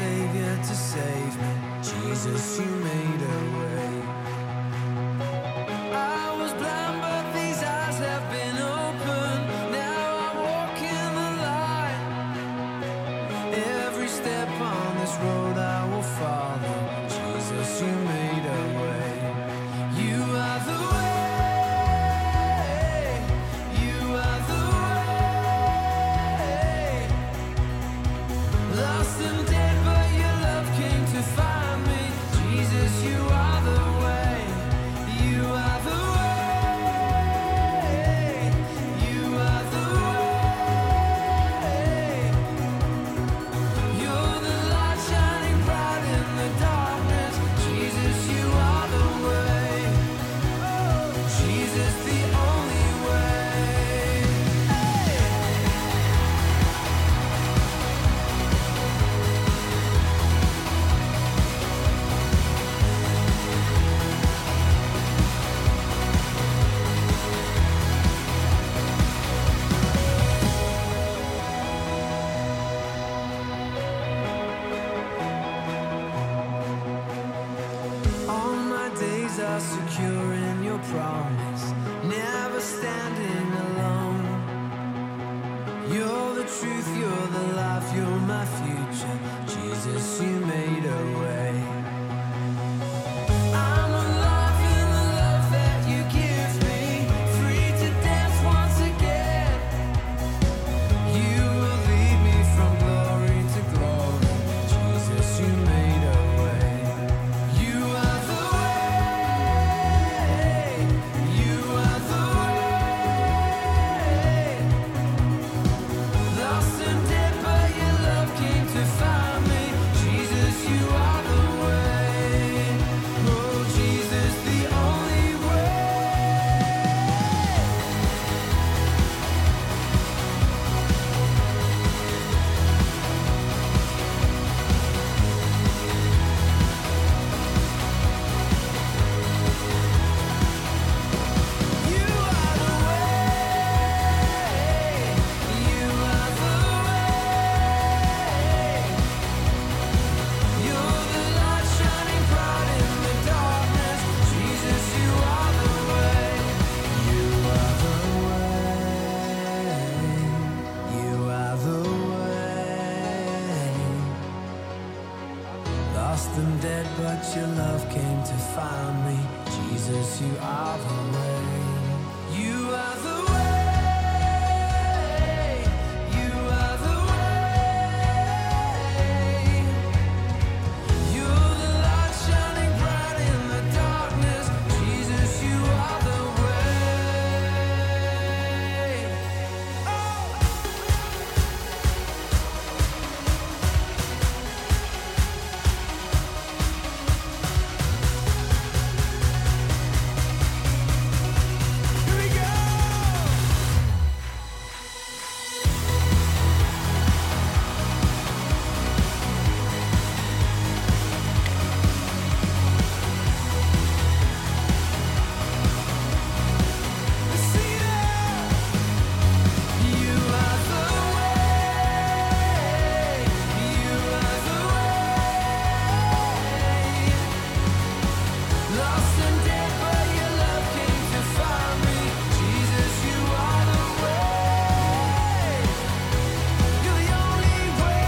Savior to save me. Jesus, you made a way. I was blind, but these eyes have been opened. Now I walk in the light. Every step on this road I will follow. Jesus, you made a way. You are the way. You are the way. Lost and dead, but your love came to find me. Jesus, you are the way. You are the way. You are the way. You're the light shining bright in the darkness. Jesus, you are the way. Jesus, the only way. All my days are secure in your promise, never standing alone. You're the truth, you're the life, you're my future. Jesus, you made a way. I'm alive in the love that you give me, free to dance once again. You will lead me from glory to glory. Jesus, you made a way. You are the way. You are the way. Lost and dead, but your love came to find me. Jesus, you are the way. Oh, Jesus, the only way. You are the way. You are the way. You're the light shining bright in the darkness. Jesus, you are the way. You are the way. You are the way. Lost and dead, but your love came to find me. Jesus, you are the way. You are the way. You are the way. You're the light shining bright in the darkness. Jesus, you are the way. Here we go. See that? You are the way. You are the way. Lost and dead, but your love came to find me. Jesus, you are the way. You're the only way.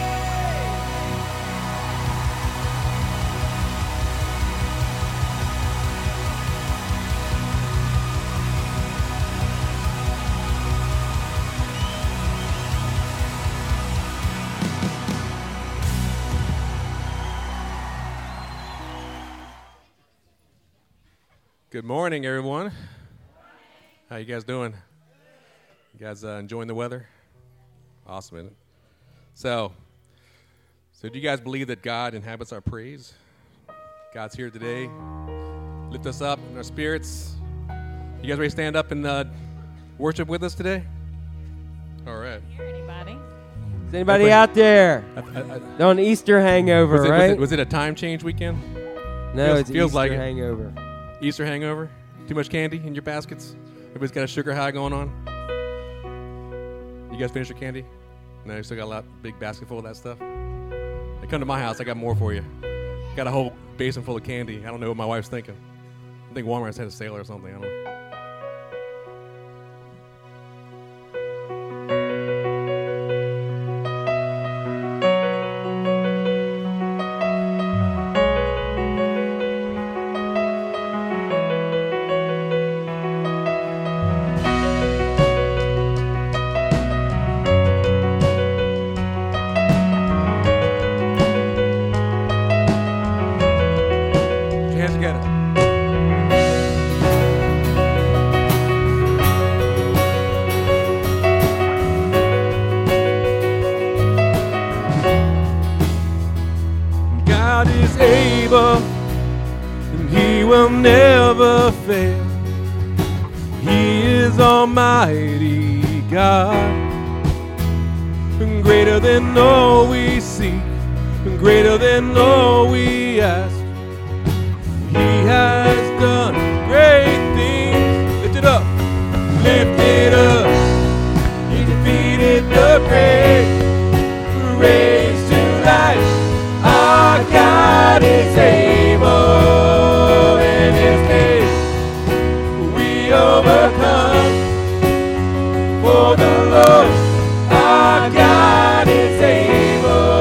Good morning, everyone. How you guys doing? You guys enjoying the weather? Awesome, isn't it? So do you guys believe that God inhabits our praise? God's here today. Lift us up in our spirits. You guys ready to stand up and worship with us today? All right. Hear anybody? Is anybody out there? On Easter hangover, Was right? it a time change weekend? No, it's feels Easter like it. hangover. Easter hangover? Too much candy in your baskets? Everybody's got a sugar high going on? You guys finished your candy? No, you still got a big basket full of that stuff? Hey, come to my house. I got more for you. Got a whole basin full of candy. I don't know what my wife's thinking. I think Walmart's had a sale or something. I don't know. Put your hands together. God is able, and He will never fail. He is Almighty God, and greater than all we seek, and greater than all we ask. He has done great things. Lift it up. Lift it up. He defeated the grave, raised to life. Our God is able, and His name we overcome. For the Lord, our God is able.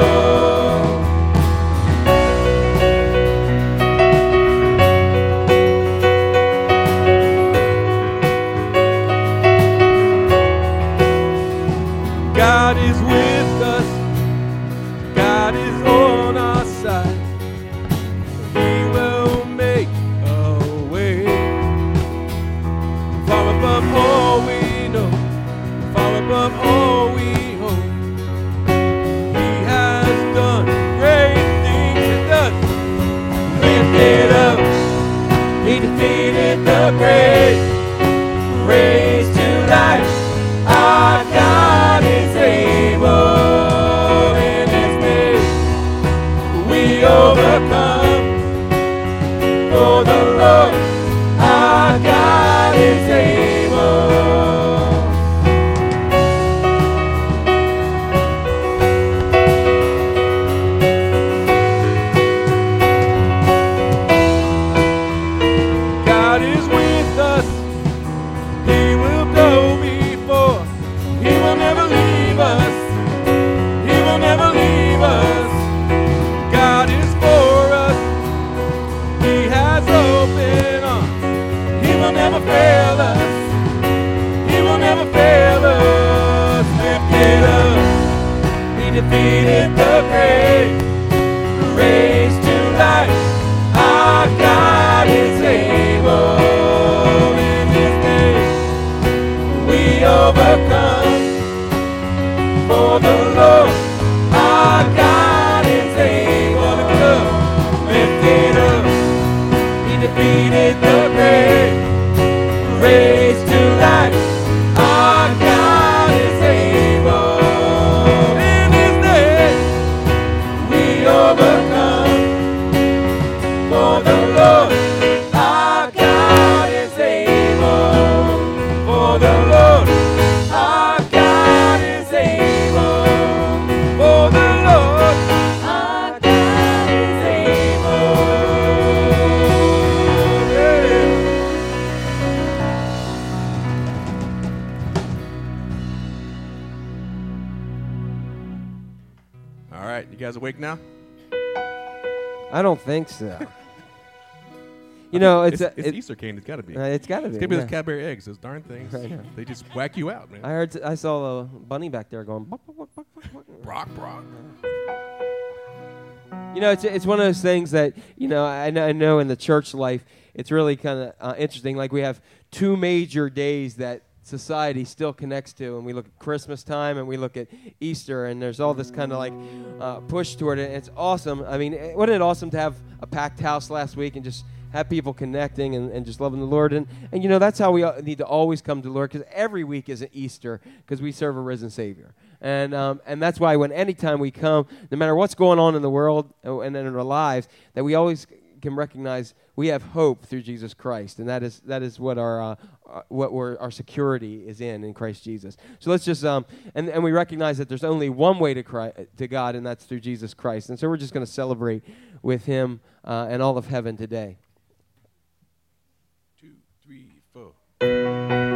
God is with us. God is on our side. He will make a way. Far above all we know, far above all we hope. He has done great things. It does. Lift it up. He defeated the grave, raised to life. Our God is able, in His name we overcome. For the Lord, our God is able. God is with us. He will go before. He will never leave us. He will never leave us. God is for us. He has open arms. He will never fail us. He will never fail us. Lift it up. He defeated the grave, raised to life. Our God is able. In His name we overcome. For the Lord, our God is able. Lift it up. He defeated the grave, raised to life. Our God is able. In His name we overcome. For the Lord, our God is able. For the Lord, our God is able. For the Lord, our God is able. Yeah. All right, you guys awake now? I don't think so. You know, It's Easter candy. It's got to be. It's got to be. It's gonna be yeah. those Cadbury eggs. Those darn things. I know. They just whack you out, man. I saw a bunny back there going. Buck, buck, buck, buck, buck, buck. Brock. You know, it's one of those things that, you know, I know in the church life, it's really kind of interesting. Like we have two major days that society still connects to, and we look at Christmas time and we look at Easter, and there's all this kind of like push toward it. And it's awesome. I mean, wasn't it awesome to have a packed house last week and just have people connecting and just loving the Lord? And you know, that's how we need to always come to the Lord, because every week is an Easter, because we serve a risen Savior. And that's why anytime we come, no matter what's going on in the world and in our lives, that we always can recognize we have hope through Jesus Christ, and that is what our security is in Christ Jesus. So let's just and we recognize that there's only one way to God, and that's through Jesus Christ. And so we're just going to celebrate with Him and all of heaven today. 2, 3, 4.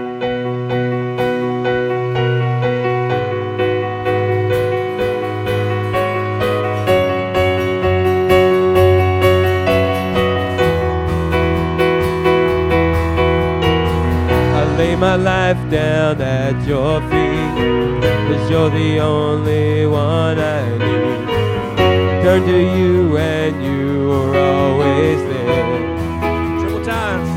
Lay my life down at your feet, 'cause you're the only one I need. Turn to you and you are always there. Troubled times.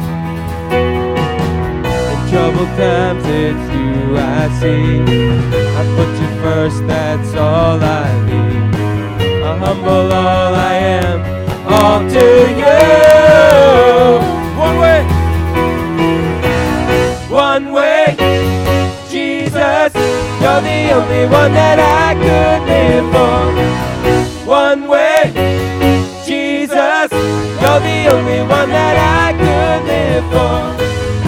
In troubled times it's you I see. I put you first, that's all I need. I humble all I am, all to you. One way. One way, Jesus, you're the only one that I could live for. One way, Jesus, you're the only one that I could live for.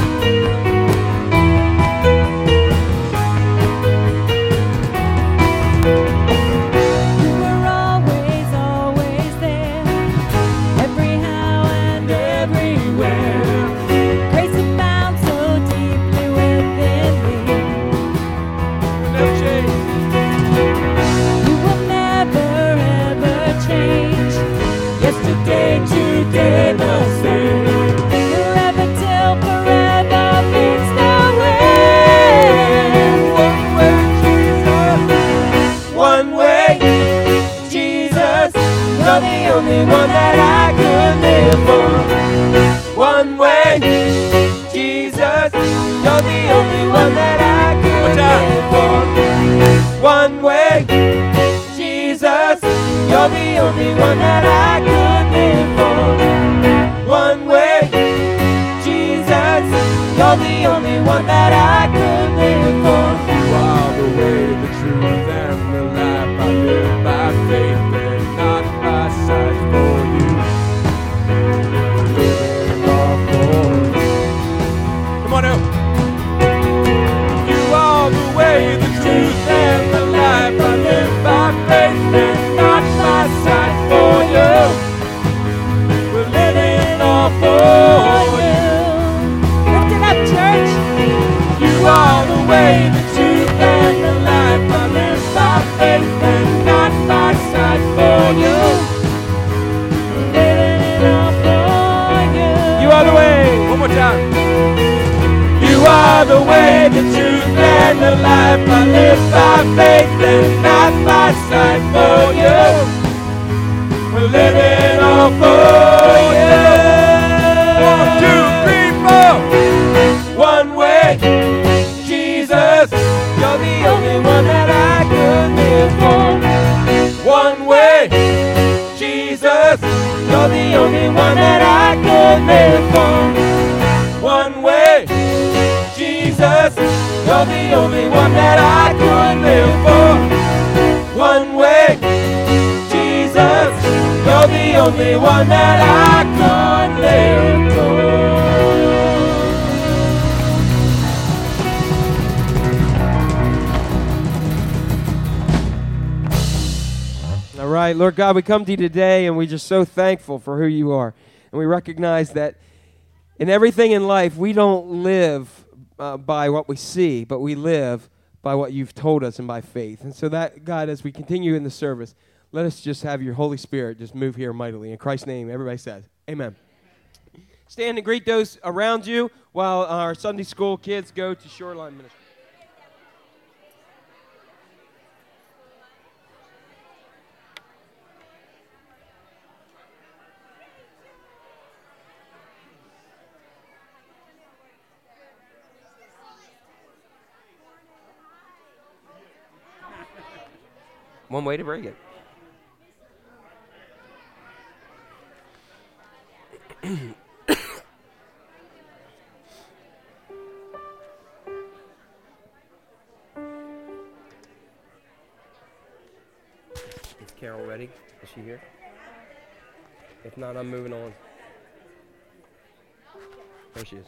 You were always, always there, every how and everywhere. Grace abounds so deeply within me. Never change. You will never ever change. Yesterday, today, the same. Forever till forever meets the way. One way, Jesus, you're the only one that I could live for. One way, Jesus, you're the only one that I could live for. One way, Jesus, you're the only one that I could live for. One way, Jesus, you're the only one that I could live for. You are the way, the truth, and the life. I live by faith and not by sight for you. Living all for you. Come on out. You are the way, the truth, and the life. I live by faith and not by sight for you. We're living all for you. Lift it up, church. You are the way, the truth, and the life. I live by faith and not by sight for you. We're living all for you. You are the way. One more time. You are the way, the truth, and the life. I live by faith and not by sight for you. We're living all for you. 1, 2, 3, 4. One way, Jesus, you're the only one that I could live for. One way, Jesus, you're the only one that I could live for. One way, Jesus, you're the only one that I could live for. One way, Jesus, you're the only one that I could live for. All right, Lord God, we come to you today, and we're just so thankful for who you are. And we recognize that in everything in life, we don't live by what we see, but we live by what you've told us and by faith. And so that, God, as we continue in the service, let us just have your Holy Spirit just move here mightily. In Christ's name, everybody says, amen. Stand and greet those around you while our Sunday school kids go to Shoreline Ministry. One way to break it. Is Carol ready? Is she here? If not, I'm moving on. There she is.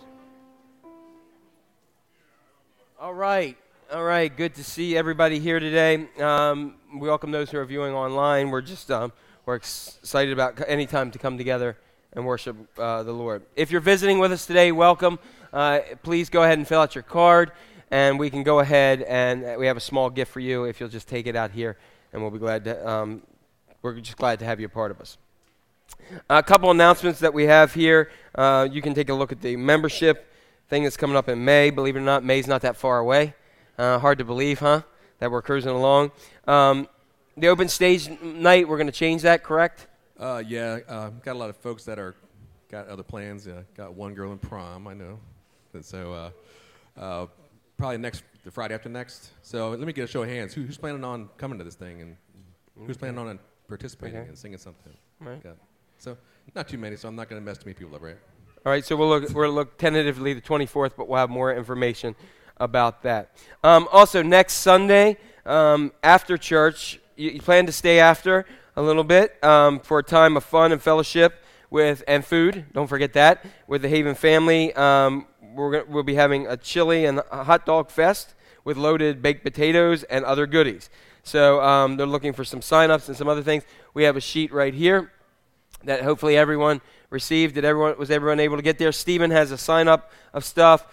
All right. Good to see everybody here today. We welcome those who are viewing online. We're just we're excited about any time to come together and worship the Lord. If you're visiting with us today, welcome. Please go ahead and fill out your card, and we can go ahead and we have a small gift for you if you'll just take it out here, and we'll be glad to. We're just glad to have you a part of us. A couple announcements that we have here. You can take a look at the membership thing that's coming up in May. Believe it or not, May's not that far away. Hard to believe, huh? That we're cruising along. The open stage night, we're going to change that, correct? Got a lot of folks that got other plans. Got one girl in prom, I know. And so probably the Friday after next. So let me get a show of hands. Who's planning on coming to this thing, and who's planning on participating and singing something? Right. So not too many, so I'm not going to mess too many people up, right? All right, so we'll look tentatively the 24th, but we'll have more information about that. Also, next Sunday, after church, you plan to stay after a little bit for a time of fun and fellowship and food. Don't forget that. With the Haven family, we'll be having a chili and a hot dog fest with loaded baked potatoes and other goodies. So they're looking for some sign-ups and some other things. We have a sheet right here that hopefully everyone received. Was everyone able to get there? Stephen has a sign-up of stuff.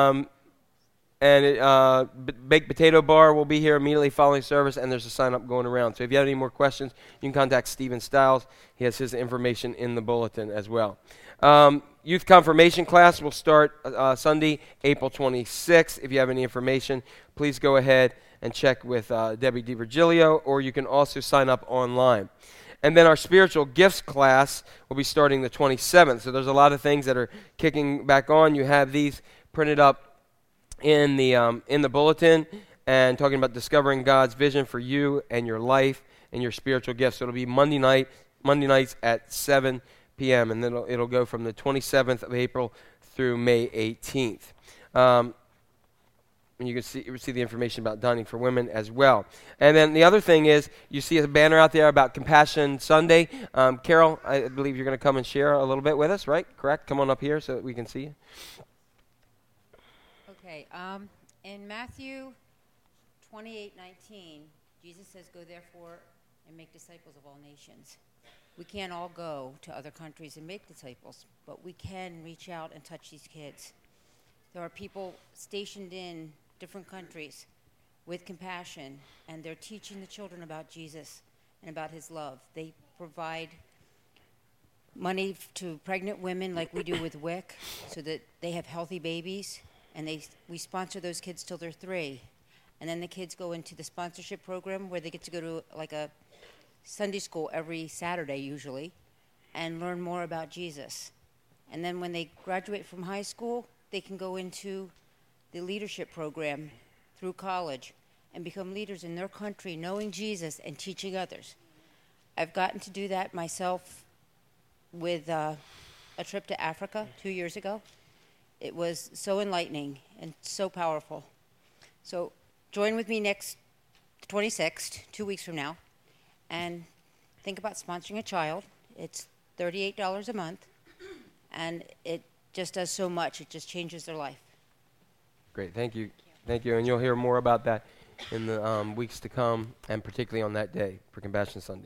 Baked potato bar will be here immediately following service, and there's a sign-up going around. So if you have any more questions, you can contact Stephen Stiles. He has his information in the bulletin as well. Youth confirmation class will start Sunday, April 26th. If you have any information, please go ahead and check with Debbie DiVirgilio, or you can also sign up online. And then our spiritual gifts class will be starting the 27th. So there's a lot of things that are kicking back on. You have these printed up in the bulletin, and talking about discovering God's vision for you and your life and your spiritual gifts. So it'll be Monday nights at 7 p.m. and then it'll go from the 27th of April through May 18th. And you can see the information about Dining for Women as well. And then the other thing is, you see a banner out there about Compassion Sunday. Carol, I believe you're going to come and share a little bit with us, right? Correct? Come on up here so that we can see you. Okay, in Matthew 28:19, Jesus says, "Go therefore and make disciples of all nations." We can't all go to other countries and make disciples, but we can reach out and touch these kids. There are people stationed in different countries with compassion, and they're teaching the children about Jesus and about his love. They provide money to pregnant women like we do with WIC so that they have healthy babies. And we sponsor those kids till they're 3. And then the kids go into the sponsorship program where they get to go to like a Sunday school every Saturday usually and learn more about Jesus. And then when they graduate from high school, they can go into the leadership program through college and become leaders in their country, knowing Jesus and teaching others. I've gotten to do that myself with a trip to Africa 2 years ago. It was so enlightening and so powerful. So join with me next 26th, 2 weeks from now, and think about sponsoring a child. It's $38 a month, and it just does so much. It just changes their life. Great, thank you. Thank you, and you'll hear more about that in the weeks to come, and particularly on that day for Compassion Sunday.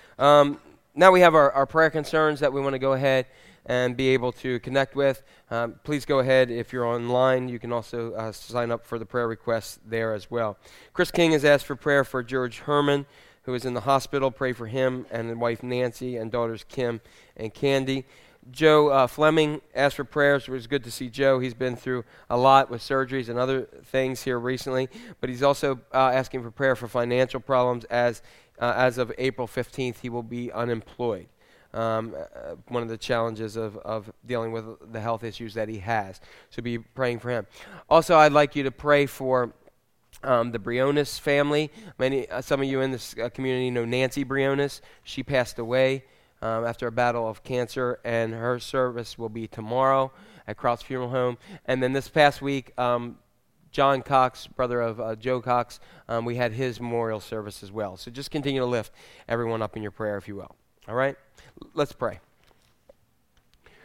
Now we have our prayer concerns that we want to go ahead and be able to connect with. Please go ahead. If you're online, you can also sign up for the prayer requests there as well. Chris King has asked for prayer for George Herman, who is in the hospital. Pray for him and his wife Nancy and daughters Kim and Candy. Joe Fleming asked for prayers. It was good to see Joe. He's been through a lot with surgeries and other things here recently, but he's also asking for prayer for financial problems as of April 15th, he will be unemployed. One of the challenges of dealing with the health issues that he has. So be praying for him. Also, I'd like you to pray for the Briones family. Some of you in this community know Nancy Briones. She passed away after a battle of cancer, and her service will be tomorrow at Cross Funeral Home. And then this past week, John Cox, brother of Joe Cox, we had his memorial service as well. So just continue to lift everyone up in your prayer, if you will. All right? Let's pray.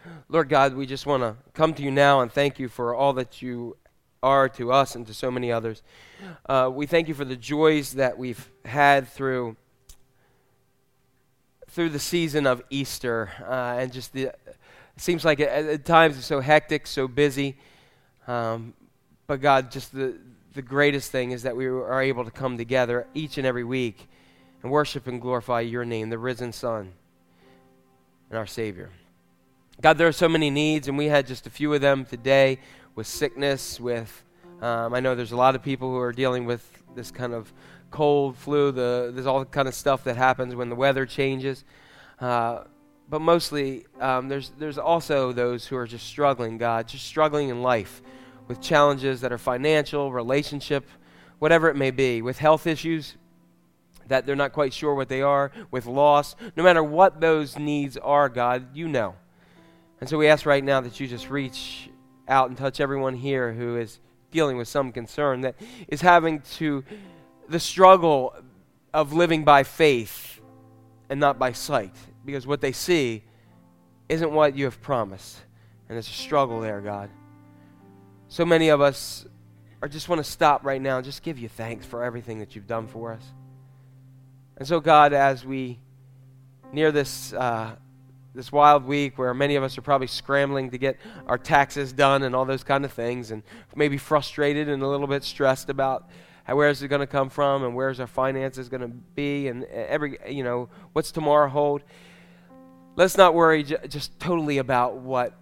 Lord God, we just want to come to you now and thank you for all that you are to us and to so many others. We thank you for the joys that we've had through the season of Easter, and just it seems like at times it's so hectic, so busy. But God, just the greatest thing is that we are able to come together each and every week and worship and glorify your name, the risen Son and our Savior. God, there are so many needs, and we had just a few of them today with sickness, with, I know there's a lot of people who are dealing with this kind of cold, flu, there's all the kind of stuff that happens when the weather changes. But mostly, there's also those who are just struggling, God, just struggling in life with challenges that are financial, relationship, whatever it may be, with health issues that they're not quite sure what they are, with loss. No matter what those needs are, God, you know. And so we ask right now that you just reach out and touch everyone here who is dealing with some concern, that is having the struggle of living by faith and not by sight, because what they see isn't what you have promised. And there's a struggle there, God. So many of us just want to stop right now and just give you thanks for everything that you've done for us. And so, God, as we near this wild week where many of us are probably scrambling to get our taxes done and all those kind of things, and maybe frustrated and a little bit stressed about where is it going to come from and where's our finances going to be, and what's tomorrow hold. Let's not worry just totally about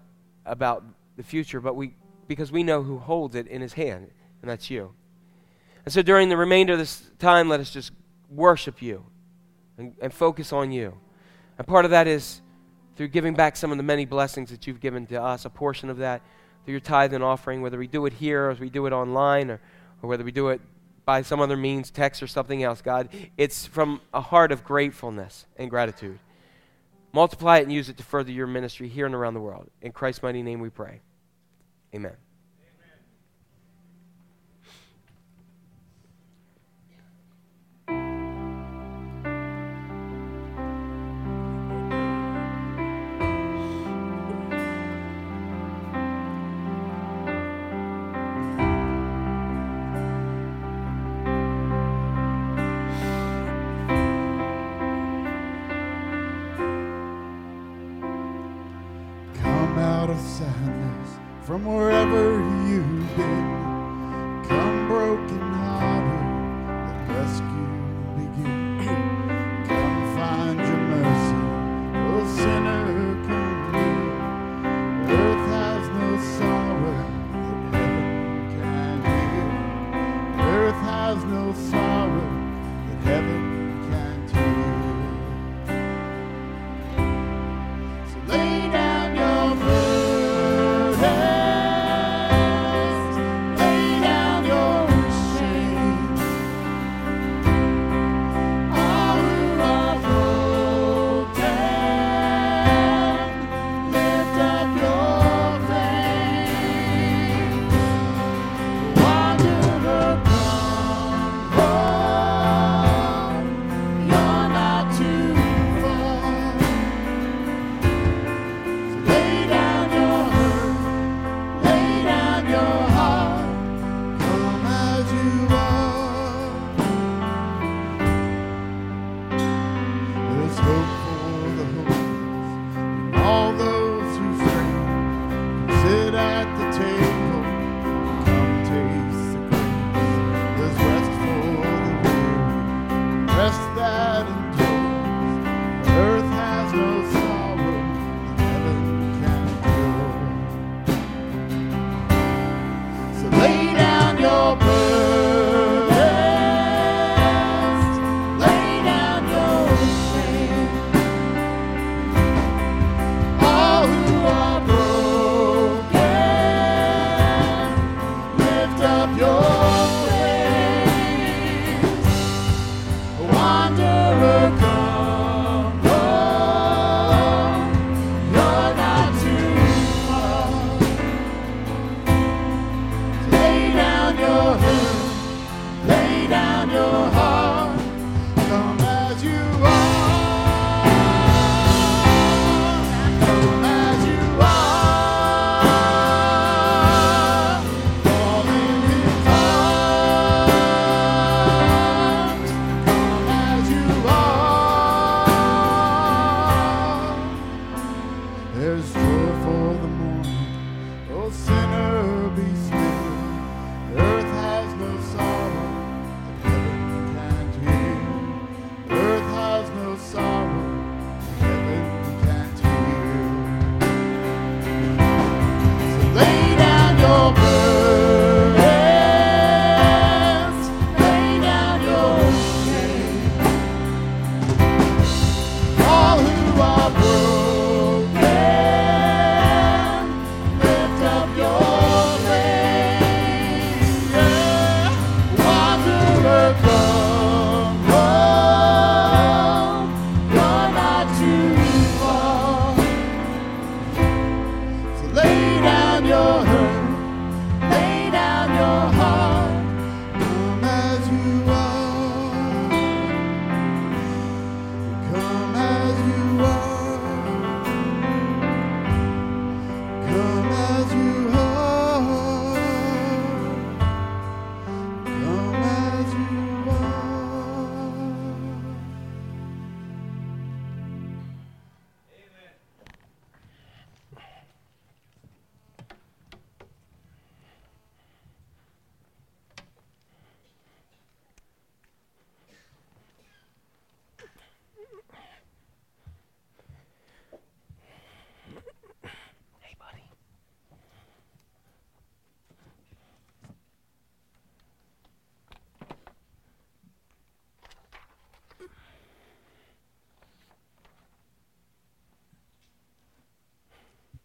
the future, but because we know who holds it in his hand, and that's you. And so during the remainder of this time, let us just worship you and focus on you. And part of that is through giving back some of the many blessings that you've given to us, a portion of that through your tithe and offering, whether we do it here or as we do it online, or whether we do it by some other means, text or something else. God, it's from a heart of gratefulness and gratitude. Multiply it and use it to further your ministry here and around the world. In Christ's mighty name we pray. Amen. Sadness from wherever you've been, come broken hearted, let rescue begin. Come find your mercy, oh sinner, come near. Earth has no sorrow that heaven can heal. Earth has no sorrow that heaven can't heal. So lay down your burden.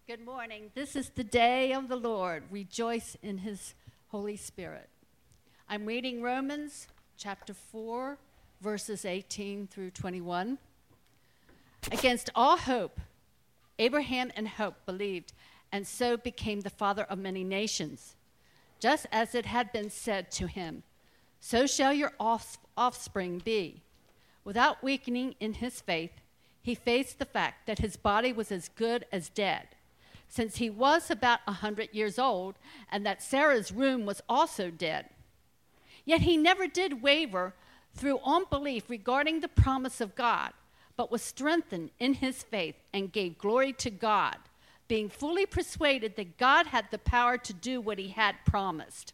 Good morning. This is the day of the Lord. Rejoice in his Holy Spirit. I'm reading Romans chapter 4, verses 18 through 21. Against all hope, Abraham in hope believed, and so became the father of many nations. Just as it had been said to him, so shall your offspring be. Without weakening in his faith, he faced the fact that his body was as good as dead, since he was about 100 years old, and that Sarah's womb was also dead. Yet he never did waver through unbelief regarding the promise of God, but was strengthened in his faith and gave glory to God, being fully persuaded that God had the power to do what he had promised.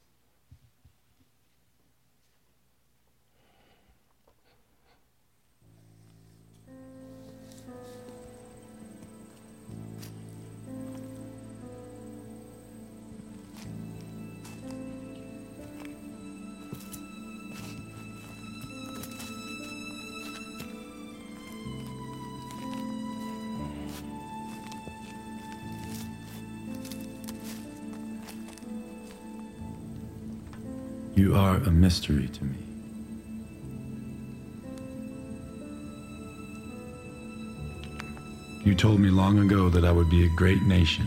You are a mystery to me. You told me long ago that I would be a great nation,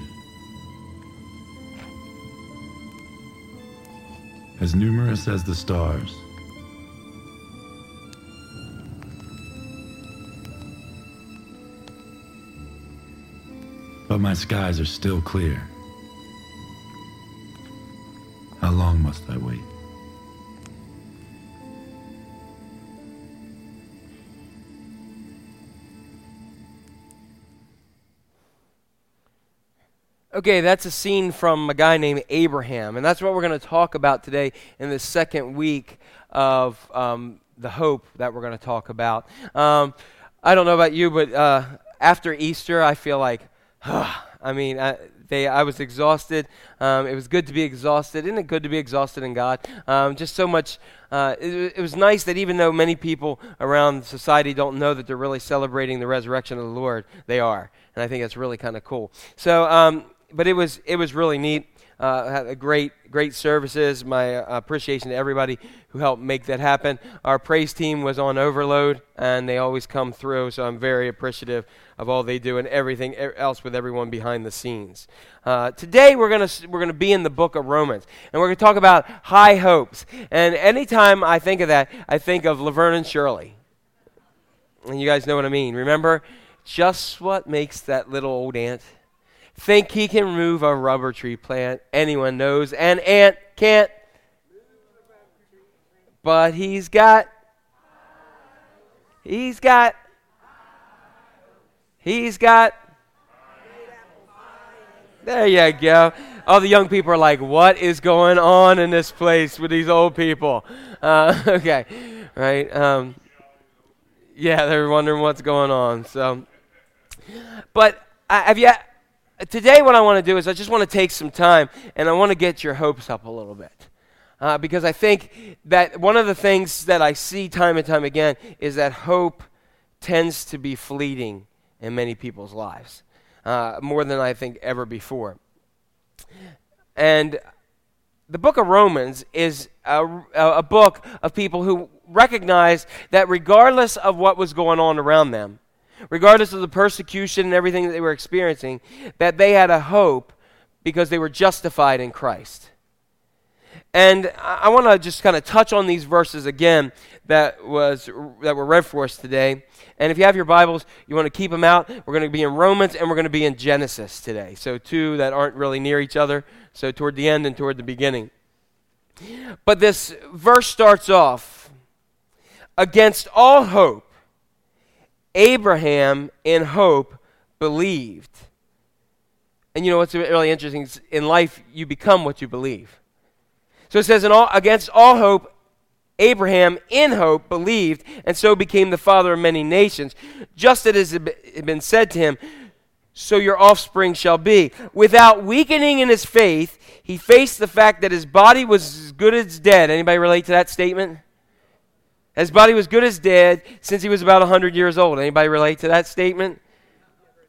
as numerous as the stars. But my skies are still clear. How long must I wait? Okay, that's a scene from a guy named Abraham, and that's what we're going to talk about today in the second week of the hope that we're going to talk about. I don't know about you, but after Easter, I feel like, I was exhausted. It was good to be exhausted. Isn't it good to be exhausted in God? Just so much. It was nice that even though many people around society don't know that they're really celebrating the resurrection of the Lord, they are, and I think that's really kind of cool. So. But it was really neat. Had a great services. My appreciation to everybody who helped make that happen. Our praise team was on overload, and they always come through. So I'm very appreciative of all they do and everything else with everyone behind the scenes. Today we're gonna be in the book of Romans, and we're gonna talk about high hopes. And anytime I think of that, I think of Laverne and Shirley. And you guys know what I mean. Remember, just what makes that little old ant think he can remove a rubber tree plant? Anyone knows an ant can't. But he's got. There you go. All the young people are like, what is going on in this place with these old people? Okay, right? Yeah, they're wondering what's going on. So, but today what I want to do is I just want to take some time and I want to get your hopes up a little bit. Because I think that one of the things that I see time and time again is that hope tends to be fleeting in many people's lives, more than I think ever before. And the book of Romans is a book of people who recognize that regardless of what was going on around them, regardless of the persecution and everything that they were experiencing, that they had a hope because they were justified in Christ. And I want to just kind of touch on these verses again that were read for us today. And if you have your Bibles, you want to keep them out. We're going to be in Romans and we're going to be in Genesis today. So two that aren't really near each other. So toward the end and toward the beginning. But this verse starts off, against all hope, Abraham in hope believed. And you know what's really interesting is in life you become what you believe. So it says, against all hope, Abraham in hope believed, and so became the father of many nations, just as it had been said to him, so your offspring shall be. Without weakening in his faith, he faced the fact that his body was as good as dead. Anybody relate to that statement? His body was good as dead since he was about 100 years old. Anybody relate to that statement?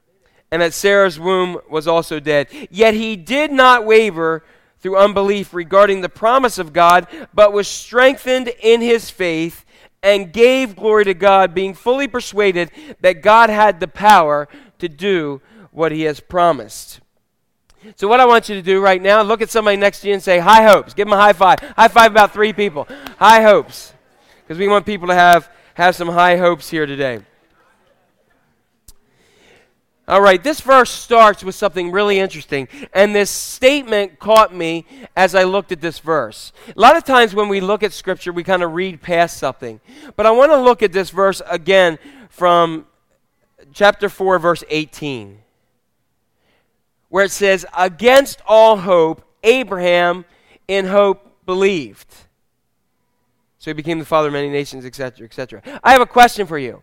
and that Sarah's womb was also dead. Yet he did not waver through unbelief regarding the promise of God, but was strengthened in his faith and gave glory to God, being fully persuaded that God had the power to do what he has promised. So what I want you to do right now, look at somebody next to you and say, high hopes. Give them a high five. High five about 3 people. High hopes. Because we want people to have some high hopes here today. All right, this verse starts with something really interesting, and this statement caught me as I looked at this verse. A lot of times when we look at Scripture, we kind of read past something. But I want to look at this verse again from chapter 4, verse 18, where it says, against all hope, Abraham in hope believed. So he became the father of many nations, etc., etc. I have a question for you.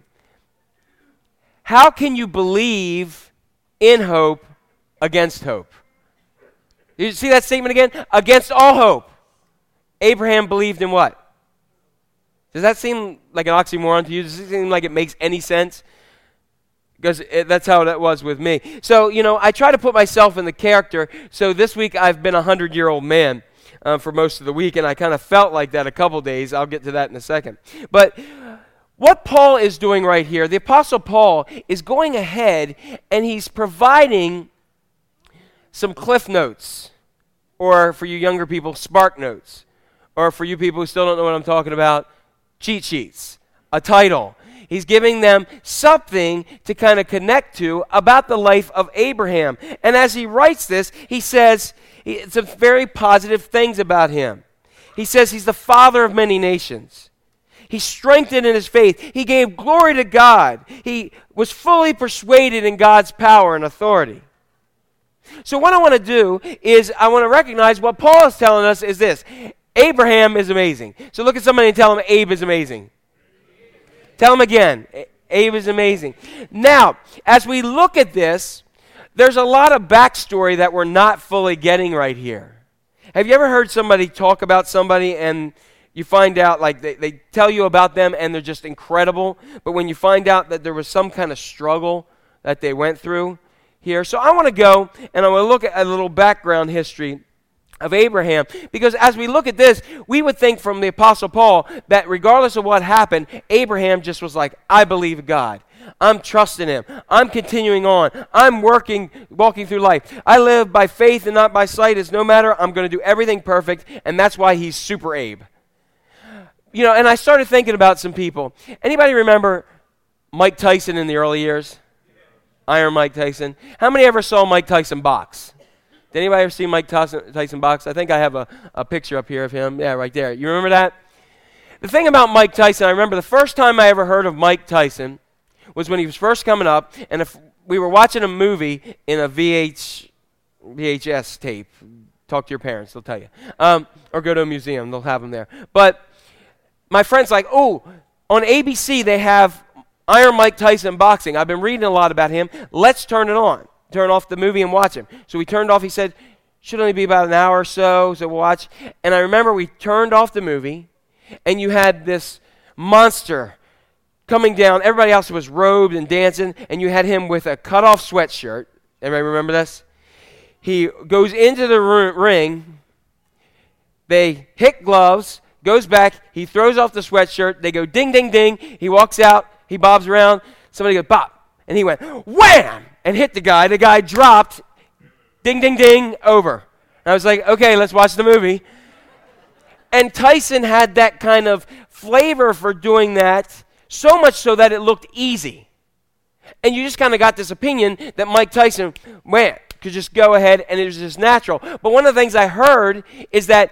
How can you believe in hope against hope? You see that statement again? Against all hope. Abraham believed in what? Does that seem like an oxymoron to you? Does it seem like it makes any sense? Because that's how that was with me. So, I try to put myself in the character. So this week I've been a 100-year-old man for most of the week, and I kind of felt like that a couple days. I'll get to that in a second. But what Paul is doing right here, the Apostle Paul is going ahead and he's providing some cliff notes, or for you younger people, spark notes, or for you people who still don't know what I'm talking about, cheat sheets, a title. He's giving them something to kind of connect to about the life of Abraham. And as he writes this, he says some very positive things about him. He says he's the father of many nations. He strengthened in his faith. He gave glory to God. He was fully persuaded in God's power and authority. So what I want to do is I want to recognize what Paul is telling us is this. Abraham is amazing. So look at somebody and tell them Abe is amazing. Tell them again. Abe is amazing. Now, as we look at this, there's a lot of backstory that we're not fully getting right here. Have you ever heard somebody talk about somebody and you find out, like, they tell you about them and they're just incredible, but when you find out that there was some kind of struggle that they went through here. So I want to go and I want to look at a little background history of Abraham, because as we look at this, we would think from the Apostle Paul that regardless of what happened, Abraham just was like, I believe God. I'm trusting him. I'm continuing on. I'm walking through life. I live by faith and not by sight. It's no matter. I'm going to do everything perfect, and that's why he's Super Abe. And I started thinking about some people. Anybody remember Mike Tyson in the early years? Iron Mike Tyson. How many ever saw Mike Tyson box? Did anybody ever see Mike Tyson box? I think I have a picture up here of him. Yeah, right there. You remember that? The thing about Mike Tyson, I remember the first time I ever heard of Mike Tyson was when he was first coming up, and if we were watching a movie in a VHS tape. Talk to your parents, they'll tell you. Or go to a museum, they'll have them there. But my friend's like, on ABC they have Iron Mike Tyson boxing. I've been reading a lot about him. Let's turn it on. Turn off the movie and watch him. So we turned off. He said, should only be about an hour or so we'll watch. And I remember we turned off the movie, and you had this monster coming down. Everybody else was robed and dancing, and you had him with a cut-off sweatshirt. Everybody remember this? He goes into the ring. They hit gloves. Goes back, he throws off the sweatshirt, they go ding, ding, ding, he walks out, he bobs around, somebody goes bop, and he went wham, and hit the guy dropped, ding, ding, ding, over. And I was like, okay, let's watch the movie. And Tyson had that kind of flavor for doing that, so much so that it looked easy. And you just kind of got this opinion that Mike Tyson, could just go ahead and it was just natural. But one of the things I heard is that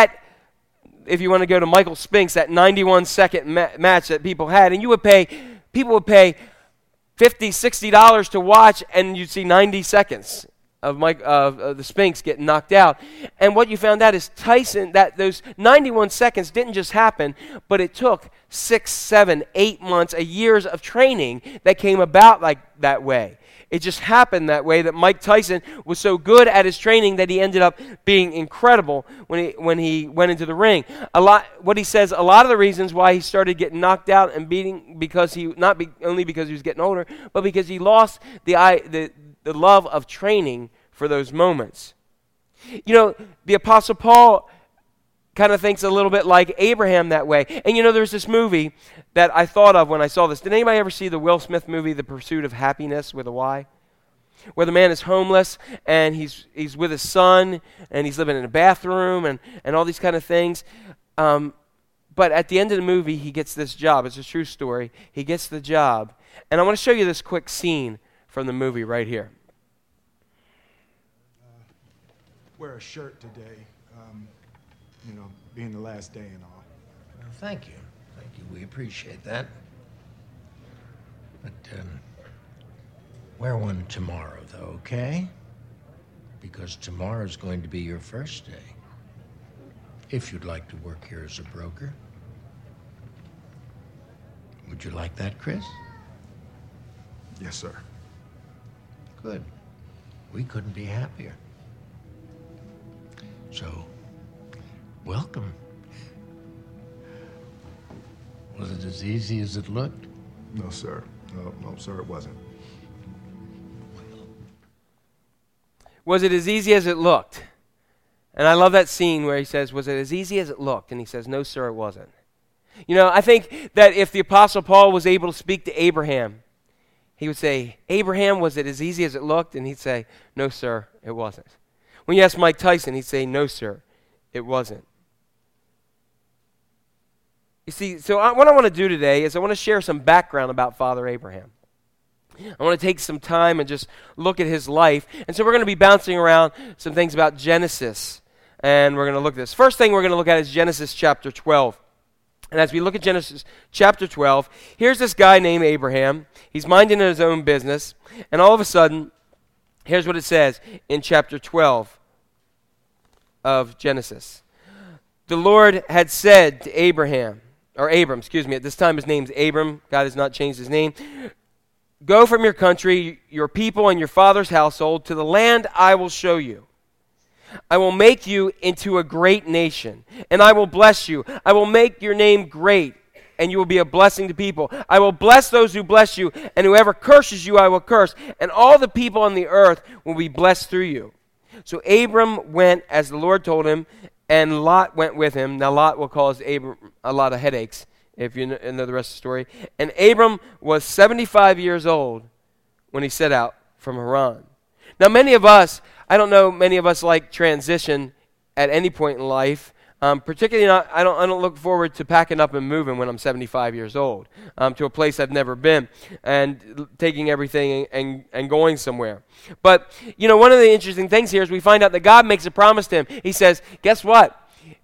if you want to go to Michael Spinks, that 91-second match that people had, and people would pay $50, $60 to watch, and you'd see 90 seconds of the Spinks getting knocked out. And what you found out is Tyson, that those 91 seconds didn't just happen, but it took 6, 7, 8 months, a years of training that came about like that way. It just happened that way, that Mike Tyson was so good at his training that he ended up being incredible when he went into the ring. What he says, a lot of the reasons why he started getting knocked out and beating, because only because he was getting older, but because he lost the the love of training for those moments. You know, the Apostle Paul kind of thinks a little bit like Abraham that way. And you know, there's this movie that I thought of when I saw this. Did anybody ever see the Will Smith movie, The Pursuit of Happiness, with a Y? Where the man is homeless and he's with his son and he's living in a bathroom and all these kind of things. But at the end of the movie, he gets this job. It's a true story. He gets the job. And I want to show you this quick scene from the movie right here. Wear a shirt today, being the last day and all. Well, thank you. Thank you. We appreciate that. But wear one tomorrow, though, okay? Because tomorrow's going to be your first day. If you'd like to work here as a broker. Would you like that, Chris? Yes, sir. Good. We couldn't be happier. So, welcome. Was it as easy as it looked? No, sir. No, sir, it wasn't. Was it as easy as it looked? And I love that scene where he says, was it as easy as it looked? And he says, no, sir, it wasn't. You know, I think that if the Apostle Paul was able to speak to Abraham, he would say, Abraham, was it as easy as it looked? And he'd say, no, sir, it wasn't. When you ask Mike Tyson, he'd say, no, sir, it wasn't. You see, so what I want to do today is I want to share some background about Father Abraham. I want to take some time and just look at his life. And so we're going to be bouncing around some things about Genesis. And we're going to look at this. First thing we're going to look at is Genesis chapter 12. And as we look at Genesis chapter 12, here's this guy named Abraham. He's minding his own business. And all of a sudden, here's what it says in chapter 12 of Genesis. The Lord had said to Abram, at this time his name's Abram. God has not changed his name. Go from your country, your people, and your father's household to the land I will show you. I will make you into a great nation, and I will bless you. I will make your name great, and you will be a blessing to people. I will bless those who bless you, and whoever curses you I will curse, and all the people on the earth will be blessed through you. So Abram went as the Lord told him, and Lot went with him. Now Lot will cause Abram a lot of headaches, if you know the rest of the story. And Abram was 75 years old when he set out from Haran. Now many of us like transition at any point in life. Particularly, I don't look forward to packing up and moving when I'm 75 years old to a place I've never been and taking everything and going somewhere. But, you know, one of the interesting things here is we find out that God makes a promise to him. He says, guess what?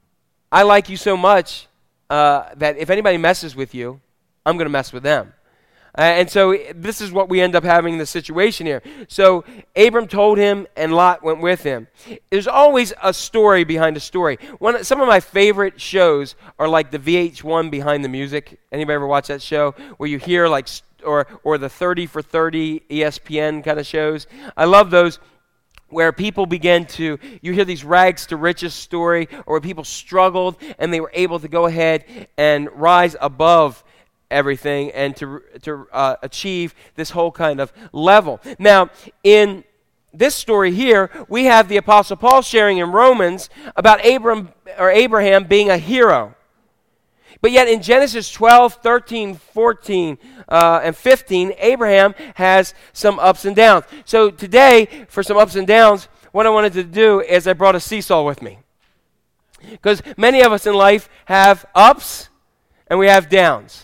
I like you so much that if anybody messes with you, I'm going to mess with them. And so this is what we end up having in the situation here. So Abram told him, and Lot went with him. There's always a story behind a story. Some of my favorite shows are like the VH1 Behind the Music. Anybody ever watch that show? Where you hear like, or the 30 for 30 ESPN kind of shows. I love those where people you hear these rags to riches story, or where people struggled and they were able to go ahead and rise above everything and to achieve this whole kind of level. Now, in this story here, we have the Apostle Paul sharing in Romans about Abraham being a hero. But yet in Genesis 12, 13, 14, and 15, Abraham has some ups and downs. So today, for some ups and downs, what I wanted to do is I brought a seesaw with me. Because many of us in life have ups and we have downs.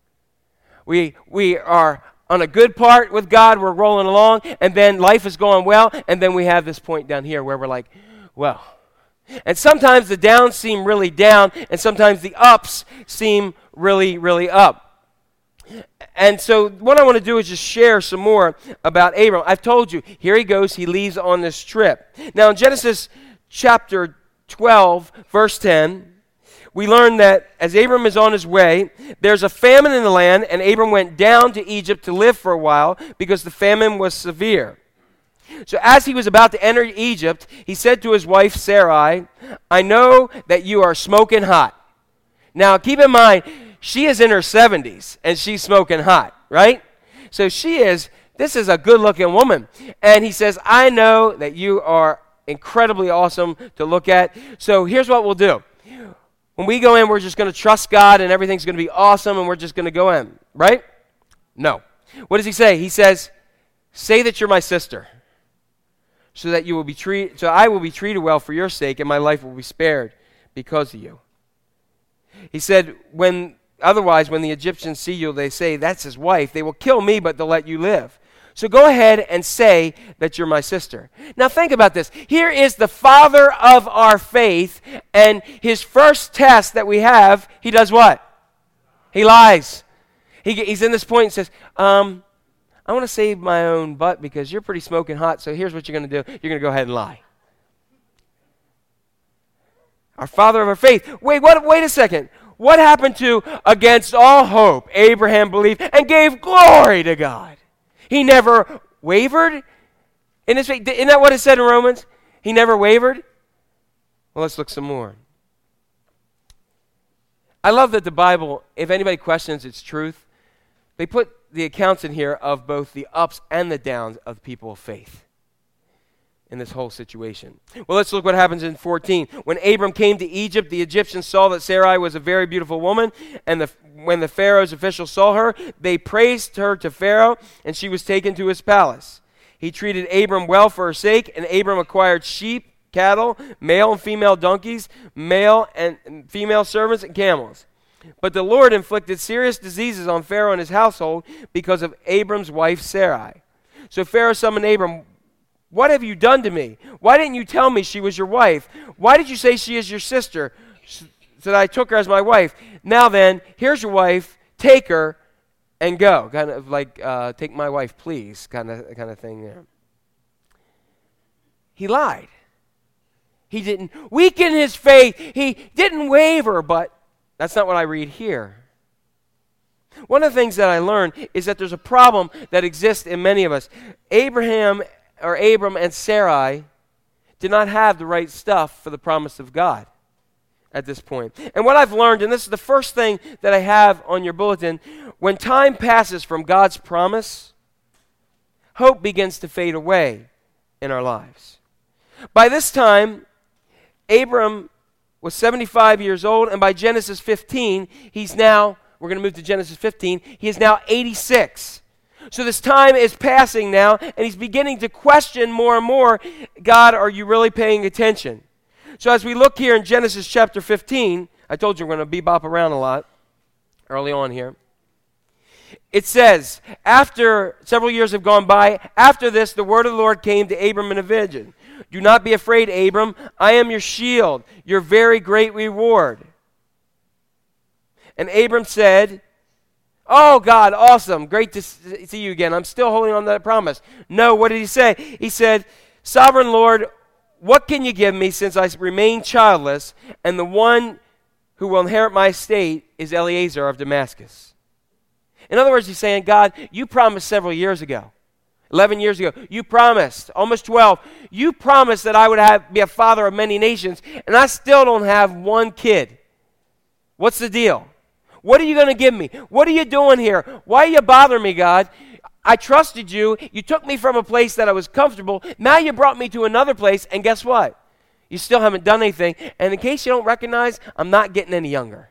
We are on a good part with God, we're rolling along, and then life is going well, and then we have this point down here where we're like, well. And sometimes the downs seem really down, and sometimes the ups seem really, really up. And so what I want to do is just share some more about Abram. I've told you, here he goes, he leaves on this trip. Now in Genesis chapter 12, verse 10, we learn that as Abram is on his way, there's a famine in the land, and Abram went down to Egypt to live for a while because the famine was severe. So as he was about to enter Egypt, he said to his wife Sarai, I know that you are smoking hot. Now keep in mind, she is in her 70s, and she's smoking hot, right? So she is this is a good-looking woman. And he says, I know that you are incredibly awesome to look at. So here's what we'll do. When we go in, we're just going to trust God and everything's going to be awesome and we're just going to go in, right? No. What does he say? He says, say that you're my sister so that I will be treated well for your sake and my life will be spared because of you. He said, otherwise, when the Egyptians see you, they say, that's his wife. They will kill me, but they'll let you live. So go ahead and say that you're my sister. Now think about this. Here is the father of our faith, and his first test that we have, he does what? He lies. He's in this point and says, I want to save my own butt because you're pretty smoking hot, so here's what you're going to do. You're going to go ahead and lie. Our father of our faith. Wait a second. What happened to against all hope? Abraham believed and gave glory to God. He never wavered in his faith. Isn't that what it said in Romans? He never wavered? Well, let's look some more. I love that the Bible, if anybody questions its truth, they put the accounts in here of both the ups and the downs of people of faith in this whole situation. Well, let's look what happens in 14. When Abram came to Egypt, the Egyptians saw that Sarai was a very beautiful woman, and when the Pharaoh's officials saw her, they praised her to Pharaoh, and she was taken to his palace. He treated Abram well for her sake, and Abram acquired sheep, cattle, male and female donkeys, male and female servants, and camels. But the Lord inflicted serious diseases on Pharaoh and his household because of Abram's wife Sarai. So Pharaoh summoned Abram. What have you done to me? Why didn't you tell me she was your wife? Why did you say she is your sister, so that I took her as my wife? Now then, here's your wife. Take her and go. Kind of like, take my wife, please, kind of thing there. He lied. He didn't weaken his faith. He didn't waver, but that's not what I read here. One of the things that I learned is that there's a problem that exists in many of us. Abram and Sarai did not have the right stuff for the promise of God at this point. And what I've learned, and this is the first thing that I have on your bulletin, when time passes from God's promise, hope begins to fade away in our lives. By this time, Abram was 75 years old, and by Genesis 15, we're going to move to Genesis 15, he is now 86. So this time is passing now, and he's beginning to question more and more, God, are you really paying attention? So as we look here in Genesis chapter 15, I told you we're going to bebop around a lot early on here. It says, after several years have gone by, after this, the word of the Lord came to Abram in a vision. Do not be afraid, Abram. I am your shield, your very great reward. And Abram said, oh, God, awesome. Great to see you again. I'm still holding on to that promise. No, what did he say? He said, Sovereign Lord, what can you give me since I remain childless, and the one who will inherit my estate is Eliezer of Damascus? In other words, he's saying, God, you promised several years ago, 11 years ago, you promised, almost 12, you promised that I would be a father of many nations, and I still don't have one kid. What's the deal? What are you going to give me? What are you doing here? Why are you bothering me, God? I trusted you. You took me from a place that I was comfortable. Now you brought me to another place, and guess what? You still haven't done anything. And in case you don't recognize, I'm not getting any younger.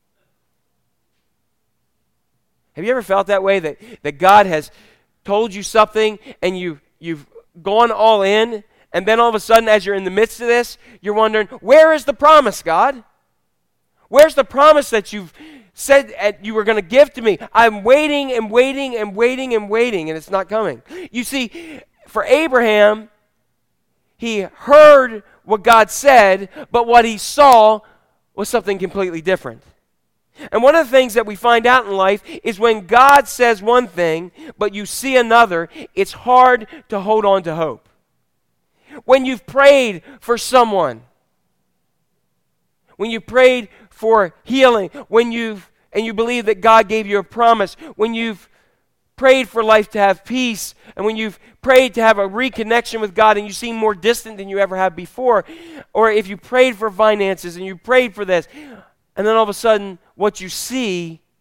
Have you ever felt that way, that God has told you something and you've gone all in, and then all of a sudden as you're in the midst of this, you're wondering, where is the promise, God? Where's the promise that you've said you were going to give to me? I'm waiting and waiting and waiting and waiting, and it's not coming. You see, for Abraham, he heard what God said, but what he saw was something completely different. And one of the things that we find out in life is when God says one thing, but you see another, it's hard to hold on to hope. When you've prayed for someone, when you prayed for healing, and you believe that God gave you a promise, when you've prayed for life to have peace, and when you've prayed to have a reconnection with God and you seem more distant than you ever have before, or if you prayed for finances and you prayed for this, and then all of a sudden what you see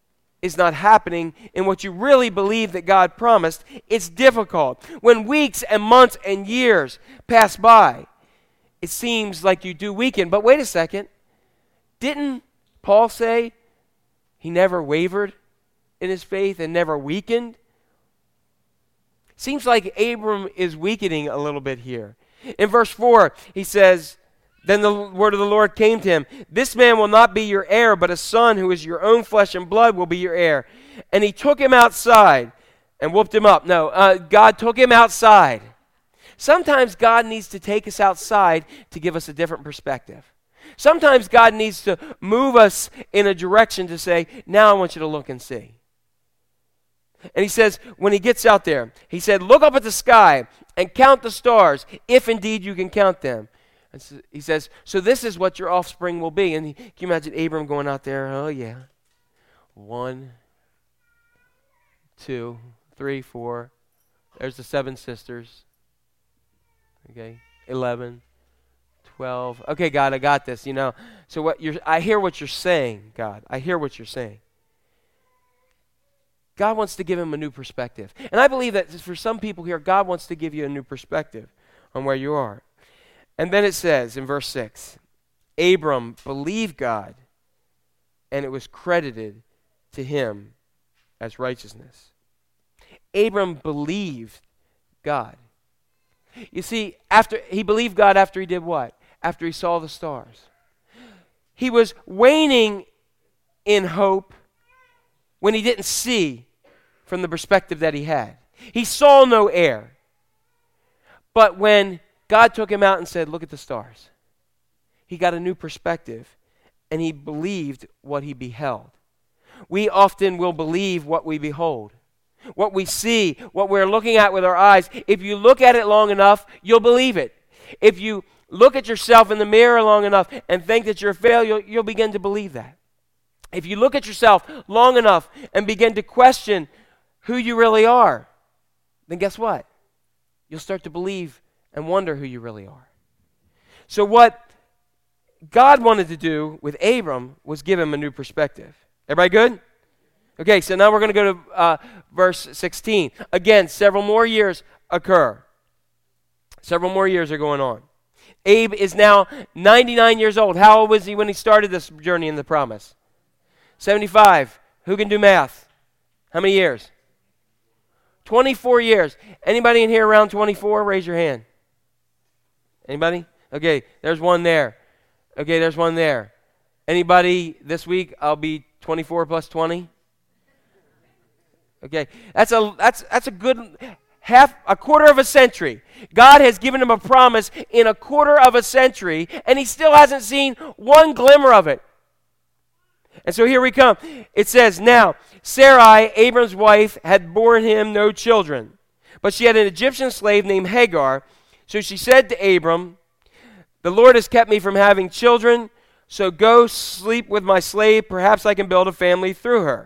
is not happening in what you really believe that God promised, it's difficult. When weeks and months and years pass by, it seems like you do weaken. But wait a second. Didn't Paul say he never wavered in his faith and never weakened? Seems like Abram is weakening a little bit here. In verse 4, he says, then the word of the Lord came to him. This man will not be your heir, but a son who is your own flesh and blood will be your heir. And he took him outside and whooped him up. No, God took him outside. Sometimes God needs to take us outside to give us a different perspective. Sometimes God needs to move us in a direction to say, now I want you to look and see. And he says, when he gets out there, he said, look up at the sky and count the stars, if indeed you can count them. And so he says, so this is what your offspring will be. And can you imagine Abram going out there? Oh, yeah. 1, 2, 3, 4. There's the 7 sisters. Okay, 11, 12. Okay, God, I got this, you know. So I hear what you're saying, God. I hear what you're saying. God wants to give him a new perspective. And I believe that for some people here, God wants to give you a new perspective on where you are. And then it says in verse 6, Abram believed God, and it was credited to him as righteousness. Abram believed God. You see, after he believed God after he did what? After he saw the stars. He was waning in hope when he didn't see from the perspective that he had. He saw no heir. But when God took him out and said, look at the stars, he got a new perspective, and he believed what he beheld. We often will believe what we behold, what we see, what we're looking at with our eyes. If you look at it long enough, you'll believe it. If you look at yourself in the mirror long enough and think that you're a failure, you'll begin to believe that. If you look at yourself long enough and begin to question who you really are, then guess what? You'll start to believe and wonder who you really are. So what God wanted to do with Abram was give him a new perspective. Everybody good? Okay, so now we're going to go to verse 16. Again, several more years occur. Several more years are going on. Abe is now 99 years old. How old was he when he started this journey in the promise? 75. Who can do math? How many years? 24 years. Anybody in here around 24? Raise your hand. Anybody? Okay, there's one there. Okay, there's one there. Anybody this week? I'll be 24 plus 20. Okay, that's a good a quarter of a century. God has given him a promise in a quarter of a century, and he still hasn't seen one glimmer of it. And so here we come. It says, now, Sarai, Abram's wife, had borne him no children, but she had an Egyptian slave named Hagar. So she said to Abram, the Lord has kept me from having children, so go sleep with my slave. Perhaps I can build a family through her.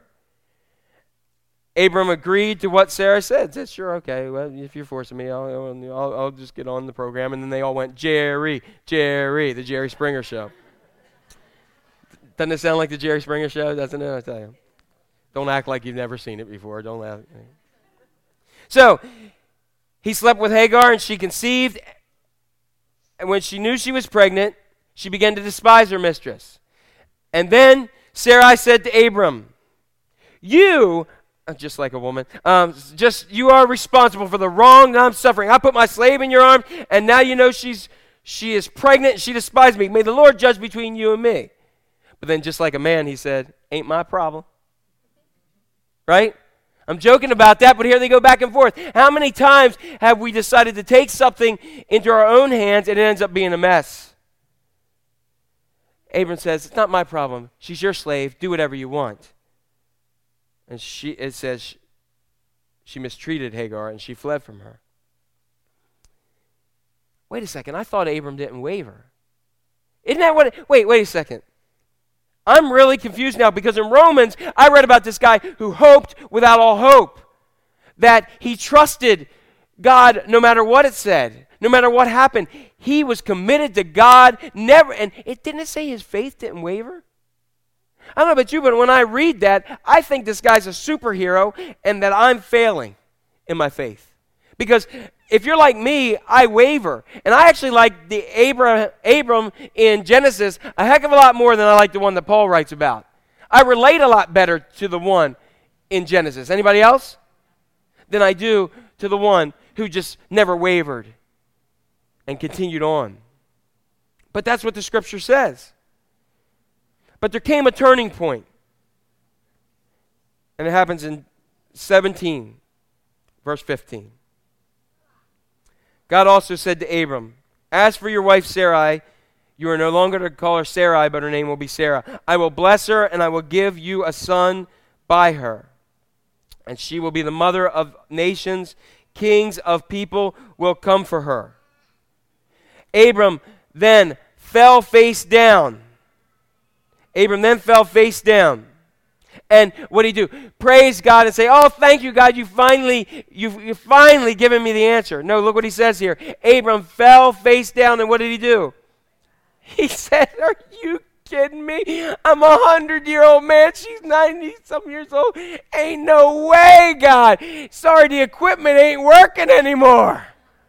Abram agreed to what Sarah said. Said, sure, okay, well, if you're forcing me, I'll just get on the program. And then they all went, Jerry, the Jerry Springer Show. Doesn't it sound like the Jerry Springer Show? Doesn't it? I tell you. Don't act like you've never seen it before. Don't act. So, he slept with Hagar, and she conceived. And when she knew she was pregnant, she began to despise her mistress. And then Sarai said to Abram, you, just like a woman, you are responsible for the wrong that I'm suffering. I put my slave in your arms, and now you know she is pregnant, and she despised me. May the Lord judge between you and me. But then just like a man, he said, ain't my problem. Right? I'm joking about that, but here they go back and forth. How many times have we decided to take something into our own hands and it ends up being a mess? Abram says, it's not my problem. She's your slave. Do whatever you want. And it says she mistreated Hagar and she fled from her. Wait a second. I thought Abram didn't waver. Isn't that what? Wait a second. I'm really confused now because in Romans, I read about this guy who hoped without all hope. That he trusted God no matter what it said, no matter what happened. He was committed to God, never, and didn't it say his faith didn't waver? I don't know about you, but when I read that, I think this guy's a superhero and that I'm failing in my faith. Because if you're like me, I waver. And I actually like the Abram in Genesis a heck of a lot more than I like the one that Paul writes about. I relate a lot better to the one in Genesis. Anybody else? Than I do to the one who just never wavered and continued on. But that's what the scripture says. But there came a turning point. And it happens in 17, verse 15. God also said to Abram, as for your wife Sarai, you are no longer to call her Sarai, but her name will be Sarah. I will bless her, and I will give you a son by her. And she will be the mother of nations. Kings of people will come for her. Abram then fell face down. And what did he do? Praise God and say, oh, thank you, God, you've finally given me the answer. No, look what he says here. Abram fell face down, and what did he do? He said, are you kidding me? I'm 100-year-old man. She's 90-some years old. Ain't no way, God. Sorry, the equipment ain't working anymore.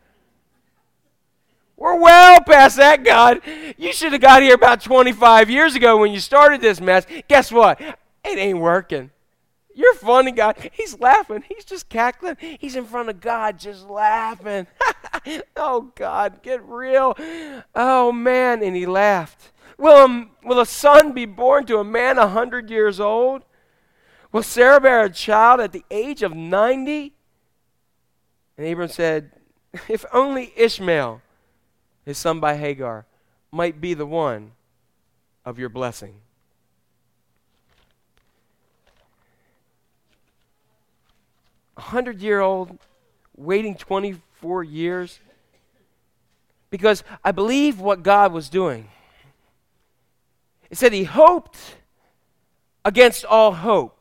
We're well past that, God. You should have got here about 25 years ago when you started this mess. Guess what? It ain't working. You're funny, God. He's laughing. He's just cackling. He's in front of God just laughing. Oh, God, get real. Oh, man. And he laughed. Will a son be born to a man 100 years old? Will Sarah bear a child at the age of 90? And Abram said, if only Ishmael, his son by Hagar, might be the one of your blessing. A 100-year-old waiting 24 years? Because I believe what God was doing. It said he hoped against all hope.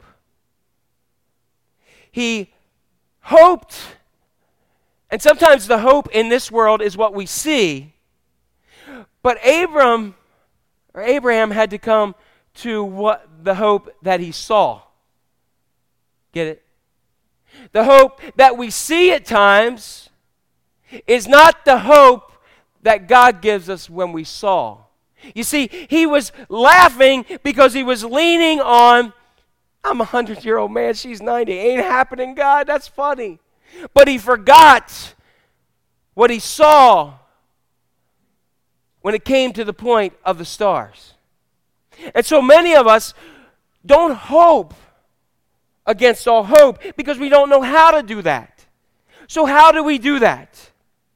He hoped, and sometimes the hope in this world is what we see, but Abraham had to come to what the hope that he saw. Get it? The hope that we see at times is not the hope that God gives us when we saw. You see, he was laughing because he was leaning on, I'm a 100-year-old man, she's 90. Ain't happening, God, that's funny. But he forgot what he saw when it came to the point of the stars. And so many of us don't hope against all hope because we don't know how to do that. So how do we do that?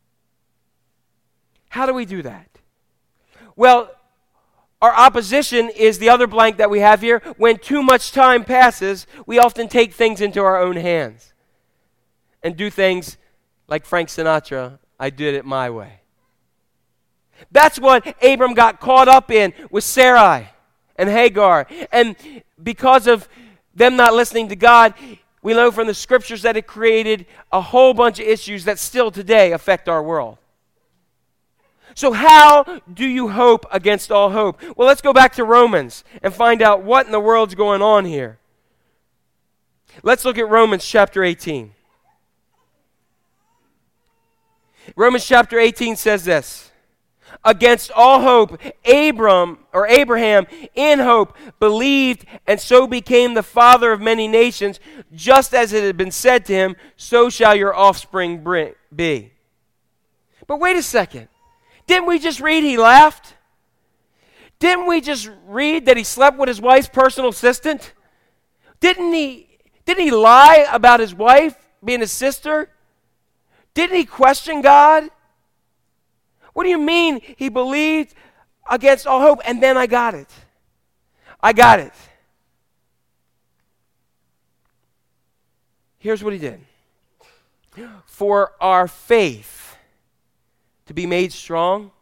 How do we do that? Well, our opposition is the other blank that we have here. When too much time passes, we often take things into our own hands and do things like Frank Sinatra, I did it my way. That's what Abram got caught up in with Sarai and Hagar. And because of them not listening to God, we know from the scriptures that it created a whole bunch of issues that still today affect our world. So how do you hope against all hope? Well, let's go back to Romans and find out what in the world's going on here. Let's look at Romans chapter 18. Romans chapter 18 says this. Against all hope, Abraham in hope believed and so became the father of many nations, just as it had been said to him, so shall your offspring be. But wait a second. Didn't we just read he laughed? Didn't we just read that he slept with his wife's personal assistant? Didn't he lie about his wife being his sister? Didn't he question God? What do you mean he believed against all hope? And then I got it. Here's what he did. For our faith to be made strong,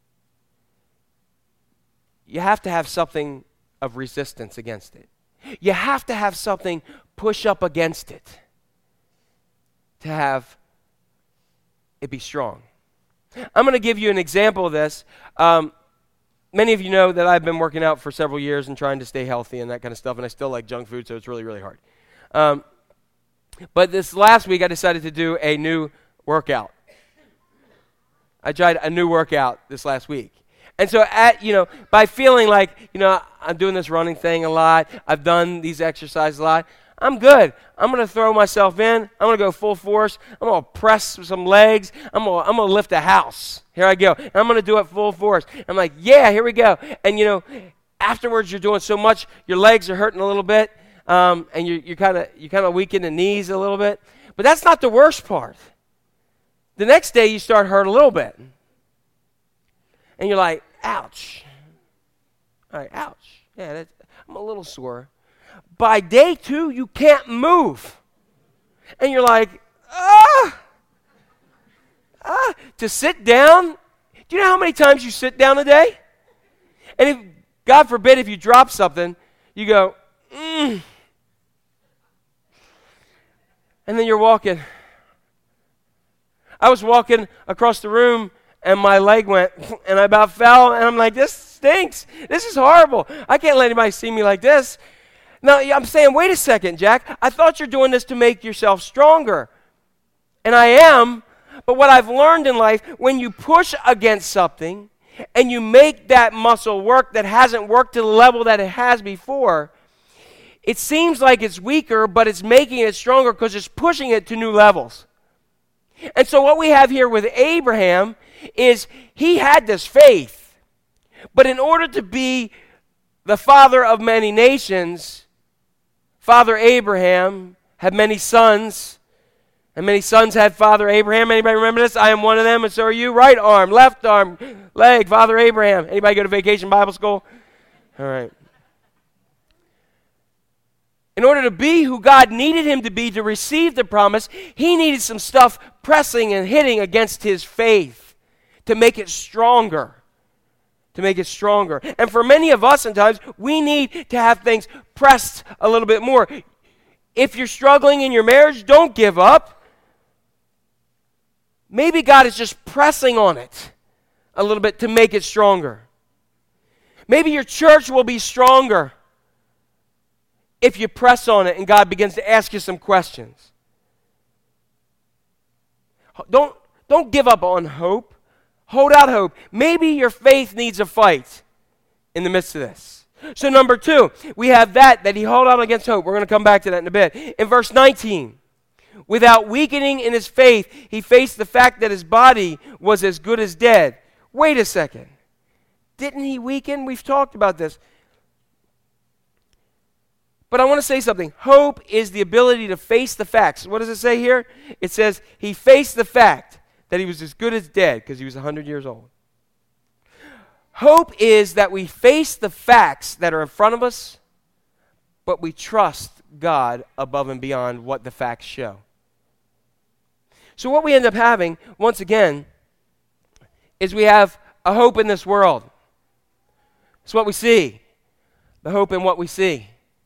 you have to have something of resistance against it. You have to have something push up against it to have it be strong. I'm going to give you an example of this. Many of you know that I've been working out for several years and trying to stay healthy and that kind of stuff, and I still like junk food, so it's really, really hard. But this last week, I decided to do a new workout. I tried a new workout this last week. And so, by feeling like, I'm doing this running thing a lot, I've done these exercises a lot, I'm good. I'm going to throw myself in. I'm going to go full force. I'm going to press some legs. I'm going to lift a house. Here I go. And I'm going to do it full force. I'm like, yeah, here we go. And, afterwards you're doing so much, your legs are hurting a little bit, and you kind of weaken the knees a little bit. But that's not the worst part. The next day you start hurt a little bit. And you're like, ouch. All right, ouch. Yeah, I'm a little sore. By day 2, you can't move. And you're like, to sit down. Do you know how many times you sit down a day? And if, God forbid, if you drop something, you go, And then you're walking. I was walking across the room, and my leg went, and I about fell, and I'm like, this stinks. This is horrible. I can't let anybody see me like this. Now, I'm saying, wait a second, Jack. I thought you're doing this to make yourself stronger. And I am, but what I've learned in life, when you push against something, and you make that muscle work that hasn't worked to the level that it has before, it seems like it's weaker, but it's making it stronger because it's pushing it to new levels. And so what we have here with Abraham is he had this faith. But in order to be the father of many nations, Father Abraham had many sons, and many sons had Father Abraham. Anybody remember this? I am one of them, and so are you. Right arm, left arm, leg, Father Abraham. Anybody go to Vacation Bible School? All right. In order to be who God needed him to be to receive the promise, he needed some stuff pressing and hitting against his faith to make it stronger. To make it stronger. And for many of us sometimes, we need to have things pressed a little bit more. If you're struggling in your marriage, don't give up. Maybe God is just pressing on it a little bit to make it stronger. Maybe your church will be stronger if you press on it and God begins to ask you some questions. Don't give up on hope. Hold out hope. Maybe your faith needs a fight in the midst of this. So number 2, we have that he held out against hope. We're going to come back to that in a bit. In verse 19, without weakening in his faith, he faced the fact that his body was as good as dead. Wait a second. Didn't he weaken? We've talked about this. But I want to say something. Hope is the ability to face the facts. What does it say here? It says he faced the fact that he was as good as dead because he was 100 years old. Hope is that we face the facts that are in front of us, but we trust God above and beyond what the facts show. So what we end up having, once again, is we have a hope in this world. It's what we see. The hope in what we see.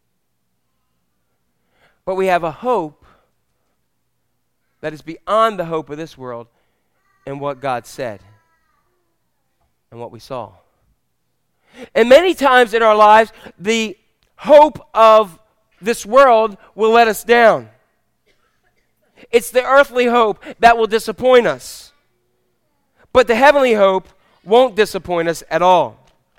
But we have a hope that is beyond the hope of this world and what God said and what we saw. And many times in our lives, the hope of this world will let us down. It's the earthly hope that will disappoint us. But the heavenly hope won't disappoint us at all.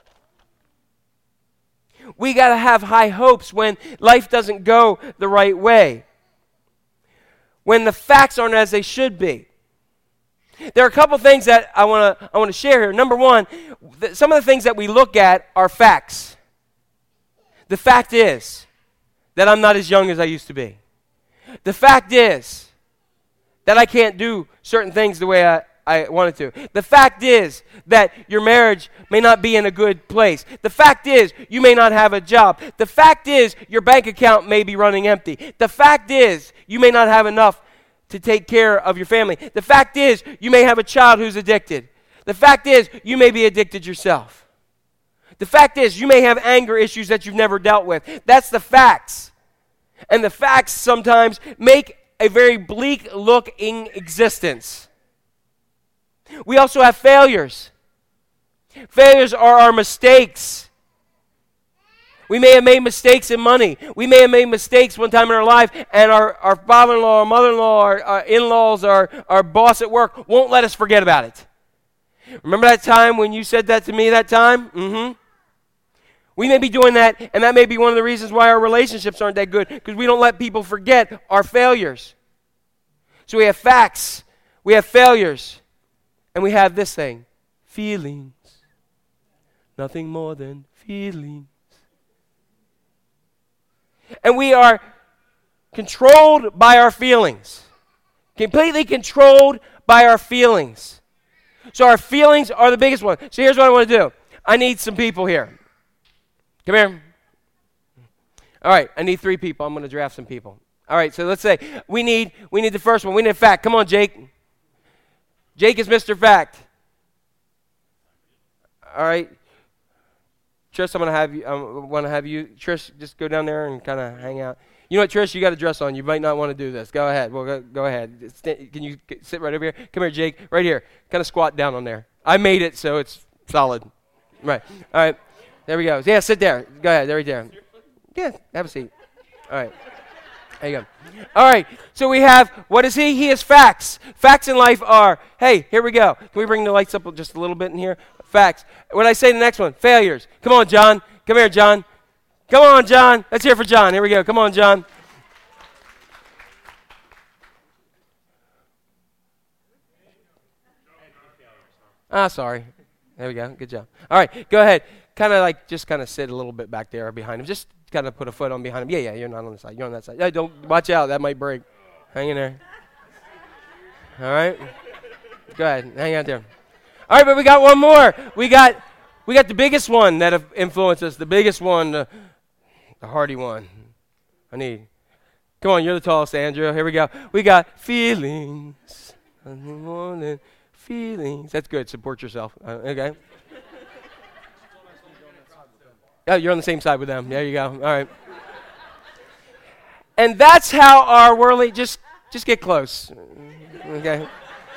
We got to have high hopes when life doesn't go the right way. When the facts aren't as they should be. There are a couple things that I want to share here. Number 1, some of the things that we look at are facts. The fact is that I'm not as young as I used to be. The fact is that I can't do certain things the way I wanted to. The fact is that your marriage may not be in a good place. The fact is you may not have a job. The fact is your bank account may be running empty. The fact is you may not have enough to take care of your family. The fact is you may have a child who's addicted. The fact is you may be addicted yourself. The fact is you may have anger issues that you've never dealt with. That's the facts. And the facts sometimes make a very bleak looking existence. We also have failures. Failures are our mistakes. We may have made mistakes in money. We may have made mistakes one time in our life, and our father-in-law, our mother-in-law, our in-laws, our boss at work won't let us forget about it. Remember that time when you said that to me that time? Mm-hmm. We may be doing that, and that may be one of the reasons why our relationships aren't that good, because we don't let people forget our failures. So we have facts, we have failures, and we have this thing, feelings. Nothing more than feelings. And we are controlled by our feelings. Completely controlled by our feelings. So our feelings are the biggest one. So here's what I want to do. I need some people here. Come here. All right, I need 3 people. I'm going to draft some people. All right, so let's say we need the first one. We need a fact. Come on, Jake. Jake is Mr. Fact. All right. Trish, I'm want to have you. Trish, just go down there and kind of hang out. You know what, Trish? You got a dress on. You might not want to do this. Go ahead. Well, go ahead. Can you sit right over here? Come here, Jake. Right here. Kind of squat down on there. I made it, so it's solid. Right. All right. There we go. Yeah, sit there. Go ahead. There we go. Yeah, have a seat. All right. There you go. All right. So we have, what is he? He is facts. Facts in life are, hey, here we go. Can we bring the lights up just a little bit in here? Facts. When I say the next one, failures. Come on, John. Come here, John. Come on, John. Let's hear for John. Here we go. Come on, John. Sorry. There we go. Good job. All right, go ahead. Just sit a little bit back there behind him. Just kind of put a foot on behind him. Yeah, you're not on the side. You're on that side. Don't watch out. That might break. Hang in there. All right. Go ahead. Hang out there. All right, but we got one more. We got the biggest one that have influenced us. The biggest one, the hardy one. Come on, you're the tallest, Andrew. Here we go. We got feelings. Nothing more than feelings. That's good. Support yourself. Okay. Oh, you're on the same side with them. There you go. All right. And that's how our worldly, just get close. Okay.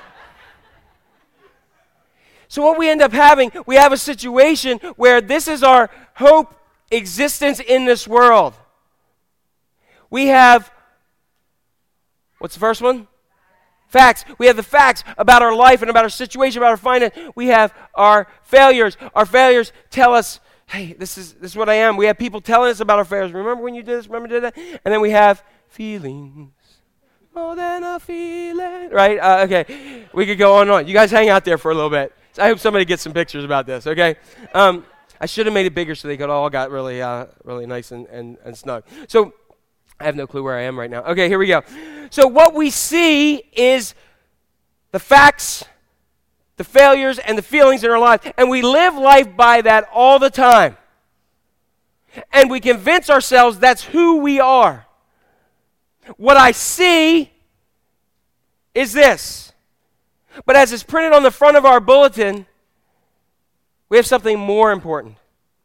So what we end up having, we have a situation where this is our hope existence in this world. We have, what's the first one? Facts. We have the facts about our life and about our situation, about our finance. We have our failures. Our failures tell us, hey, this is what I am. We have people telling us about our failures. Remember when you did this? Remember you did that? And then we have feelings. More than a feeling. Right? Okay. We could go on and on. You guys hang out there for a little bit. I hope somebody gets some pictures about this, okay? I should have made it bigger so they could all got really nice and snug. So I have no clue where I am right now. Okay, here we go. So what we see is the facts, the failures, and the feelings in our lives. And we live life by that all the time. And we convince ourselves that's who we are. What I see is this. But as it's printed on the front of our bulletin, we have something more important.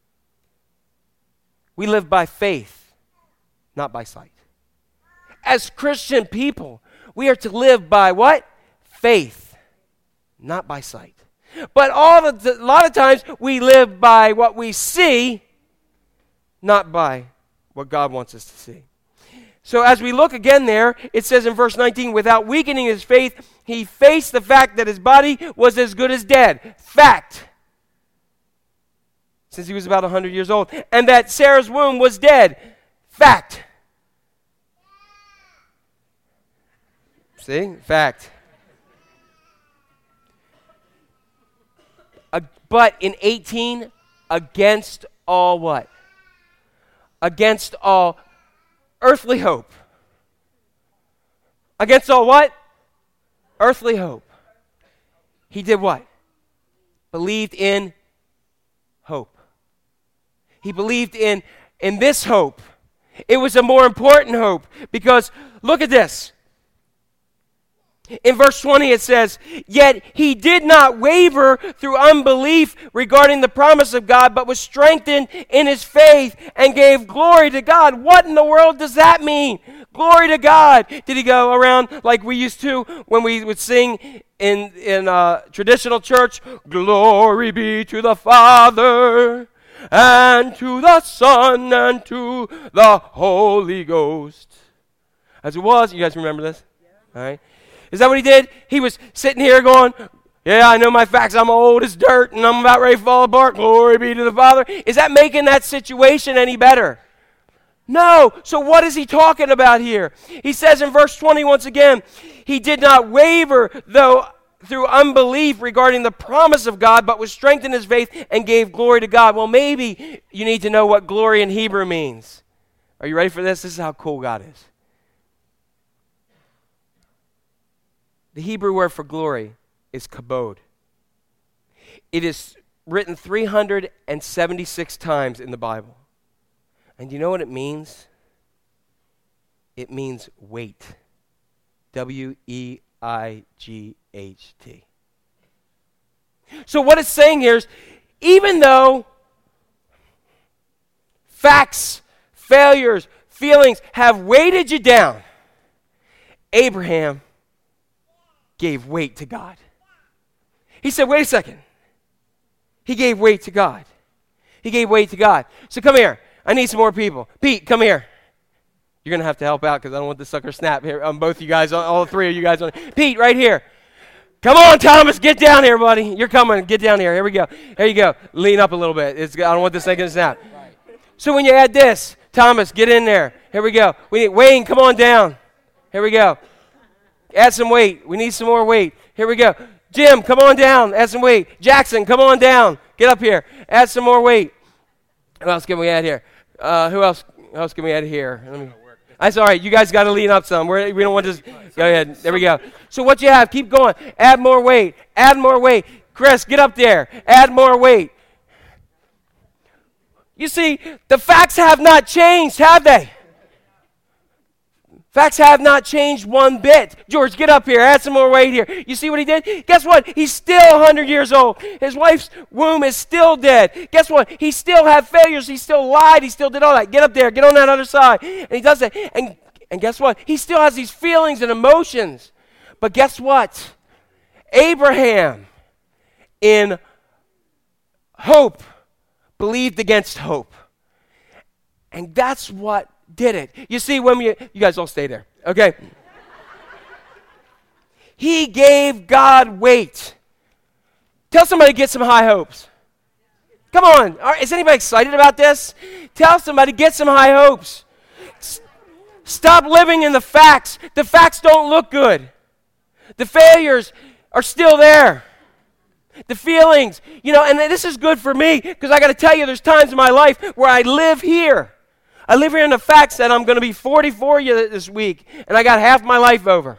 We live by faith, not by sight. As Christian people, we are to live by what? Faith, not by sight. But a lot of times we live by what we see, not by what God wants us to see. So as we look again there, it says in verse 19, without weakening his faith, he faced the fact that his body was as good as dead. Fact. Since he was about 100 years old. And that Sarah's womb was dead. Fact. See? Fact. But in 18, against all what? Against all earthly hope. Against all what? Earthly hope. He did what? Believed in hope. He believed in this hope. It was a more important hope because look at this. In verse 20 it says, "Yet he did not waver through unbelief regarding the promise of God, but was strengthened in his faith and gave glory to God." What in the world does that mean? Glory to God. Did he go around like we used to when we would sing in traditional church, "Glory be to the Father, and to the Son, and to the Holy Ghost"? As it was, you guys remember this? All right. Is that what he did? He was sitting here going, "Yeah, I know my facts. I'm old as dirt, and I'm about ready to fall apart. Glory be to the Father." Is that making that situation any better? No. So what is he talking about here? He says in verse 20 once again, "He did not waver, though through unbelief regarding the promise of God, but was strengthened in his faith and gave glory to God." Well, maybe you need to know what glory in Hebrew means. Are you ready for this? This is how cool God is. The Hebrew word for glory is kabod. It is written 376 times in the Bible. And you know what it means? It means weight. W-E-I-G-H-T. So what it's saying here is, even though facts, failures, feelings have weighted you down, Abraham gave weight to God. He said, wait a second. He gave weight to God. He gave weight to God. So come here. I need some more people. Pete, come here. You're going to have to help out because I don't want the sucker snap here on both you guys, all three of you guys. Pete, right here. Come on, Thomas, get down here, buddy. You're coming. Get down here. Here we go. Here you go. Lean up a little bit. I don't want this thing to snap. So when you add this, Thomas, get in there. Here we go. Wayne, come on down. Here we go. Add some weight. We need some more weight. Here we go. Jim, come on down. Add some weight. Jackson, come on down. Get up here. Add some more weight. Who else can we add here? Who else can we add here? That's all right. You guys got to lean up some. We don't want to just... Go ahead. There we go. So what you have, keep going. Add more weight. Add more weight. Chris, get up there. Add more weight. You see, the facts have not changed, have they? Facts have not changed one bit. George, get up here. Add some more weight here. You see what he did? Guess what? He's still 100 years old. His wife's womb is still dead. Guess what? He still had failures. He still lied. He still did all that. Get up there. Get on that other side. And he does that. And guess what? He still has these feelings and emotions. But guess what? Abraham, in hope, believed against hope. And that's what did it. You see, when you guys all stay there, okay? He gave God weight. Tell somebody to get some high hopes. Come on. Is anybody excited about this? Tell somebody, get some high hopes. Stop living in the facts. The facts don't look good. The failures are still there. The feelings, and this is good for me because I got to tell you, there's times in my life where I live here. I live here in the facts that I'm going to be 44 this week, and I got half my life over.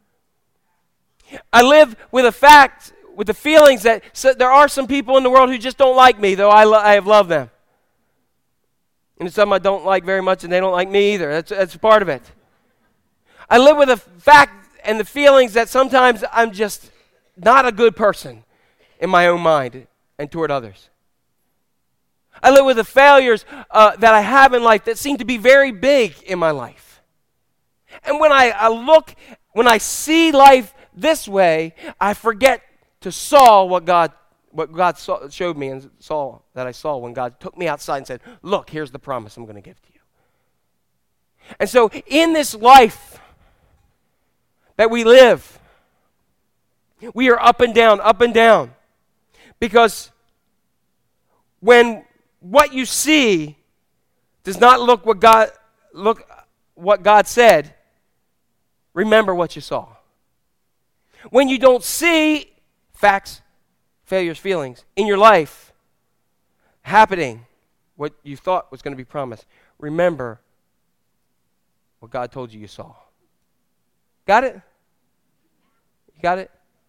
I live with a fact, with the feelings that there are some people in the world who just don't like me, though I have loved them. And some I don't like very much, and they don't like me either. That's part of it. I live with the fact and the feelings that sometimes I'm just not a good person in my own mind and toward others. I live with the failures that I have in life that seem to be very big in my life. And when I see life this way, I forget to saw what God showed me and that I saw when God took me outside and said, look, here's the promise I'm going to give to you. And so in this life that we live, we are up and down. Because when what you see does not look what God said, remember what you saw. When you don't see facts, failures, feelings in your life happening, what you thought was going to be promised, remember what God told you saw. Got it? You got it?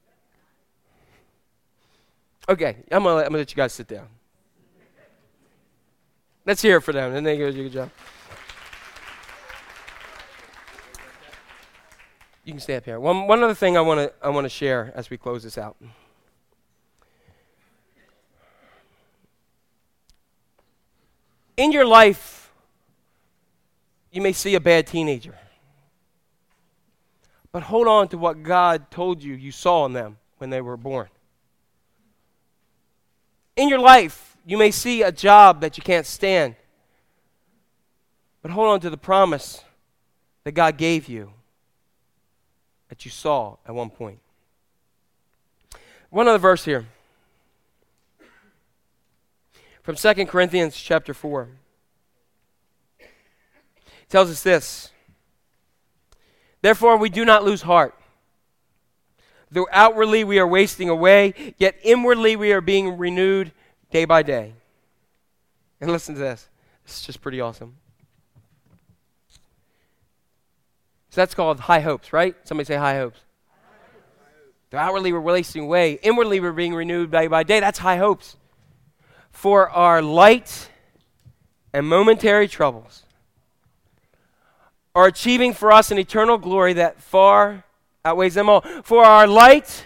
Okay, I'm gonna let you guys sit down. Let's hear it for them, and they do a good job. You can stay up here. One other thing I want to share as we close this out. In your life, you may see a bad teenager. But hold on to what God told you saw in them when they were born. In your life, you may see a job that you can't stand. But hold on to the promise that God gave you that you saw at one point. One other verse here. From 2 Corinthians chapter 4. It tells us this. Therefore we do not lose heart. Though outwardly we are wasting away, yet inwardly we are being renewed day by day. And listen to this. This is just pretty awesome. So that's called high hopes, right? Somebody say high hopes. Though outwardly we're wasting away, inwardly we're being renewed day by day. That's high hopes. For our light and momentary troubles are achieving for us an eternal glory that far outweighs them all. For our light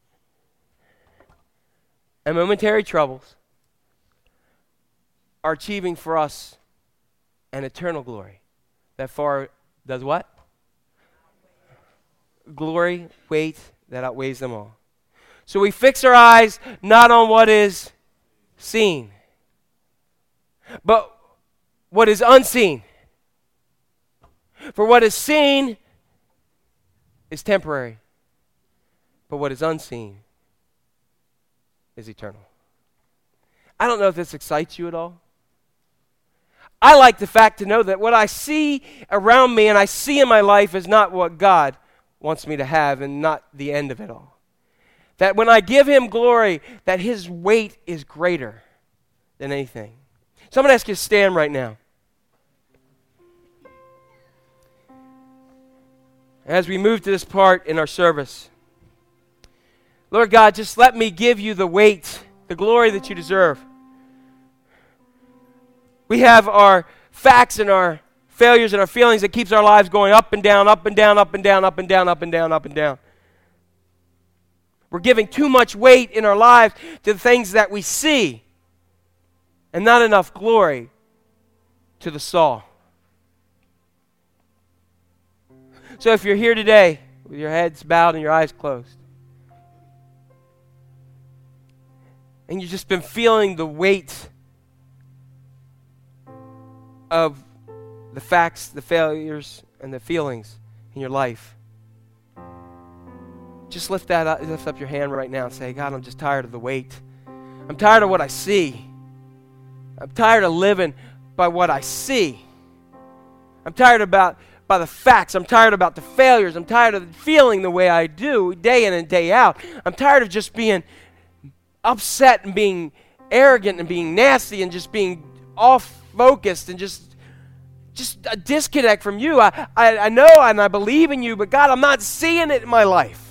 and momentary troubles are achieving for us an eternal glory that far does what? Glory, weight that outweighs them all. So we fix our eyes not on what is seen, but what is unseen. For what is seen is temporary, but what is unseen is eternal. I don't know if this excites you at all. I like the fact to know that what I see around me and I see in my life is not what God wants me to have and not the end of it all. That when I give Him glory, that His weight is greater than anything. So I'm going to ask you to stand right now. As we move to this part in our service, Lord God, just let me give you the weight, the glory that you deserve. We have our facts and our failures and our feelings that keeps our lives going up and down, up and down, up and down, up and down, up and down, up and down. We're giving too much weight in our lives to the things that we see and not enough glory to the saw. So if you're here today with your heads bowed and your eyes closed, and you've just been feeling the weight of the facts, the failures, and the feelings in your life, just lift up your hand right now and say, God, I'm just tired of the weight. I'm tired of what I see. I'm tired of living by what I see. I'm tired by the facts. I'm tired about the failures. I'm tired of feeling the way I do day in and day out. I'm tired of just being upset and being arrogant and being nasty and just being off-focused and just a disconnect from you. I know and I believe in you, but God, I'm not seeing it in my life.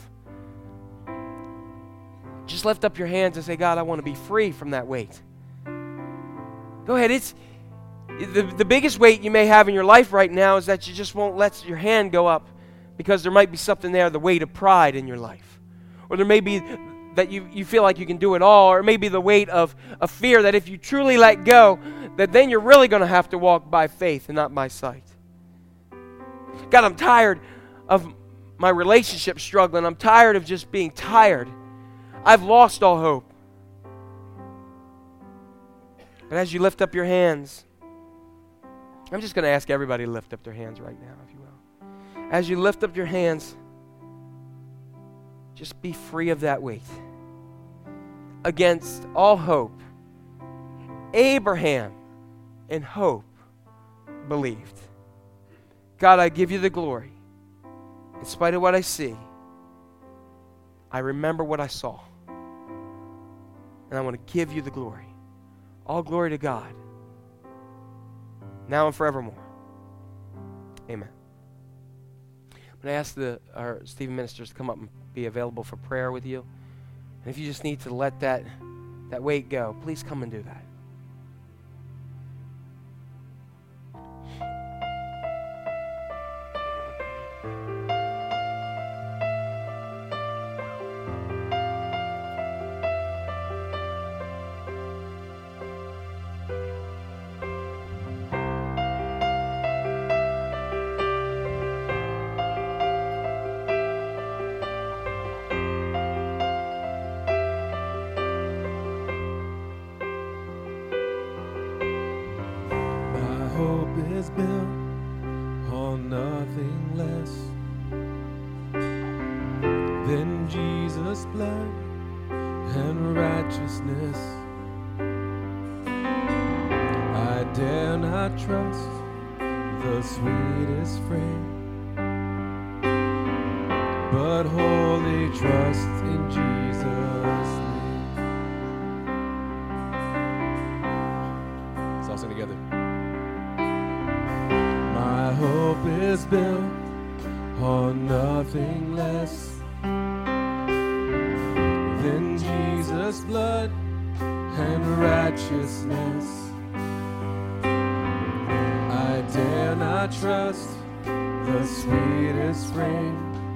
Just lift up your hands and say, God, I want to be free from that weight. Go ahead. It's the biggest weight you may have in your life right now is that you just won't let your hand go up because there might be something there, the weight of pride in your life. Or there may be that you feel like you can do it all, or maybe the weight of fear that if you truly let go, that then you're really going to have to walk by faith and not by sight. God, I'm tired of my relationship struggling. I'm tired of just being tired. I've lost all hope. But as you lift up your hands, I'm just going to ask everybody to lift up their hands right now, if you will. As you lift up your hands, just be free of that weight. Against all hope, Abraham in hope believed. God, I give you the glory. In spite of what I see, I remember what I saw. And I want to give you the glory. All glory to God, now and forevermore. Amen. I'm going to ask our Stephen ministers to come up and be available for prayer with you. And if you just need to let that weight go, please come and do that. and righteousness. I dare not trust the sweetest friend, but wholly trust in Jesus' name. Let's all sing together. My hope is built on nothing less than Jesus' blood and righteousness. I dare not trust the sweetest frame,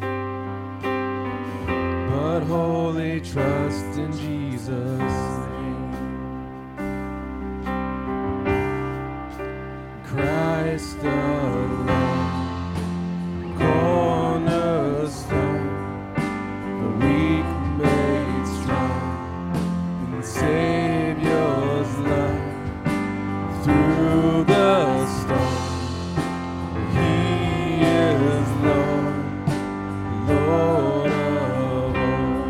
but wholly trust in Jesus' name. Christ alone, cornerstone, the weak made strong, in Savior's love through the storm. He is Lord, Lord of all.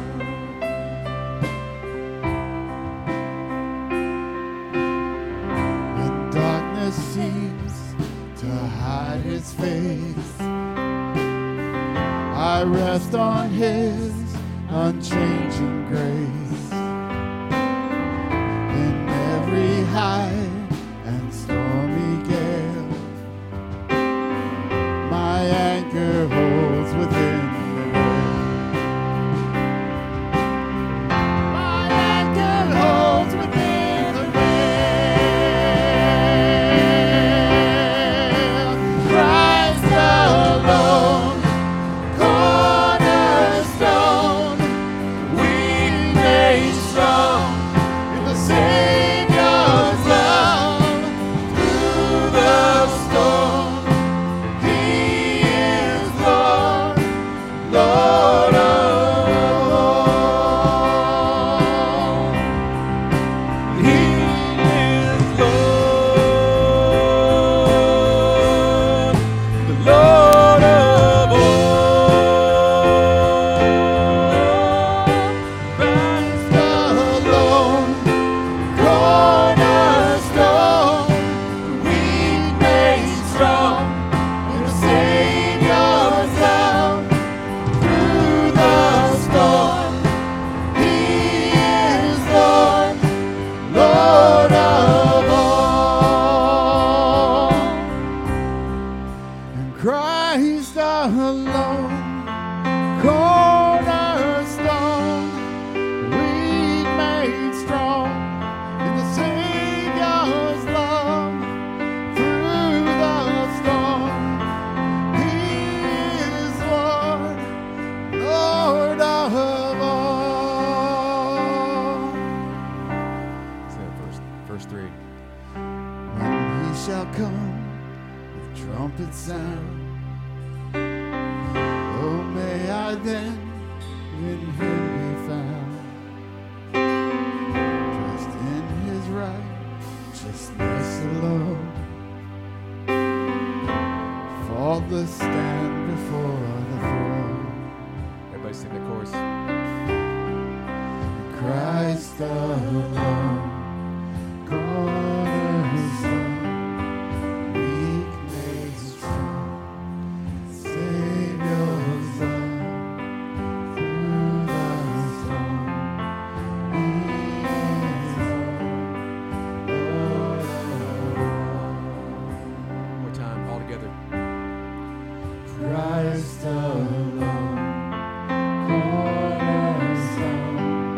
When darkness seems to hide his face, I rest on his unchanging grace. In every high and stormy gale, my anchor holds within the veil. My anchor holds within the veil. Christ alone, cornerstone, weak made strong, in the Savior's love through the storm. He is Lord, Lord of all. He is Lord, the Lord of all. Christ alone, cornerstone, weak made strong, in the Savior's love through the storm. He is Lord, Lord of all. And Christ alone, cornerstone, weak made strong, in the Savior's love through the storm. He is Lord, Lord of all. Sing that verse 3. When he shall come with trumpet sound, oh, may I then in him be found, dressed in his righteousness alone, faultless stand before the throne. Everybody sing the chorus. Christ alone, cornerstone, weak made strong, Savior's love through the storm. He is Lord, Lord of One more time, all together. all. Christ alone, cornerstone,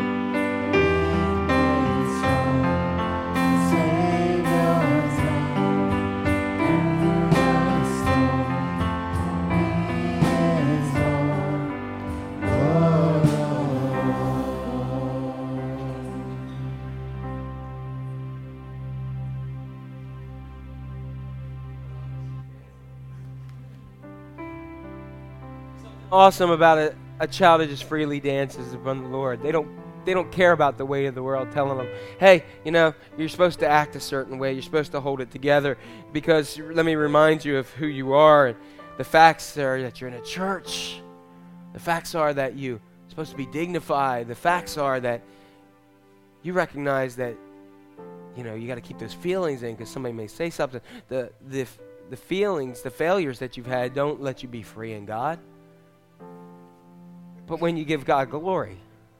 Awesome about a child that just freely dances upon the Lord. They don't care about the weight of the world telling them, hey, you know, you're supposed to act a certain way. You're supposed to hold it together because let me remind you of who you are. And the facts are that you're in a church. The facts are that you supposed to be dignified. The facts are that you recognize that, you got to keep those feelings in because somebody may say something. The feelings, the failures that you've had don't let you be free in God. But when you give God glory,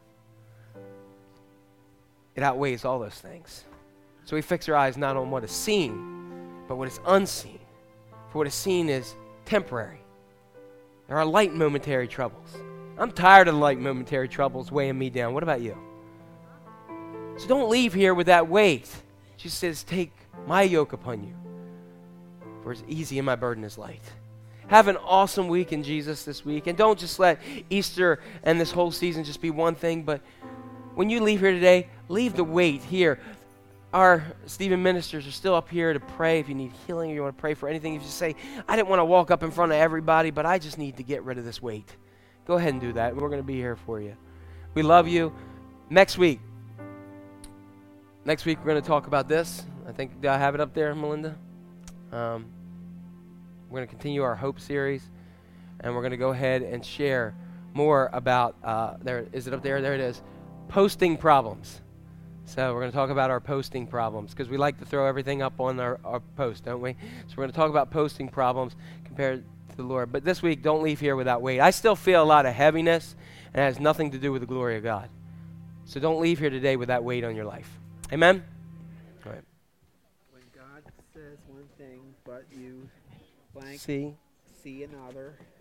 it outweighs all those things. So we fix our eyes not on what is seen, but what is unseen. For what is seen is temporary. There are light momentary troubles. I'm tired of light momentary troubles weighing me down. What about you? So don't leave here with that weight. Jesus says, take my yoke upon you, for it's easy and my burden is light. Have an awesome week in Jesus this week. And don't just let Easter and this whole season just be one thing, but when you leave here today, leave the weight here. Our Stephen ministers are still up here to pray. If you need healing or you want to pray for anything, if you say, I didn't want to walk up in front of everybody, but I just need to get rid of this weight, go ahead and do that. We're going to be here for you. We love you. Next week we're going to talk about this. I think, do I have it up there, Melinda? We're going to continue our Hope series, and we're going to go ahead and share more about, is it up there? There it is. Posting problems. So we're going to talk about our posting problems because we like to throw everything up on our post, don't we? So we're going to talk about posting problems compared to the Lord. But this week, don't leave here without weight. I still feel a lot of heaviness, and it has nothing to do with the glory of God. So don't leave here today with that weight on your life. Amen? All right. When God says one thing, but you blank See see another,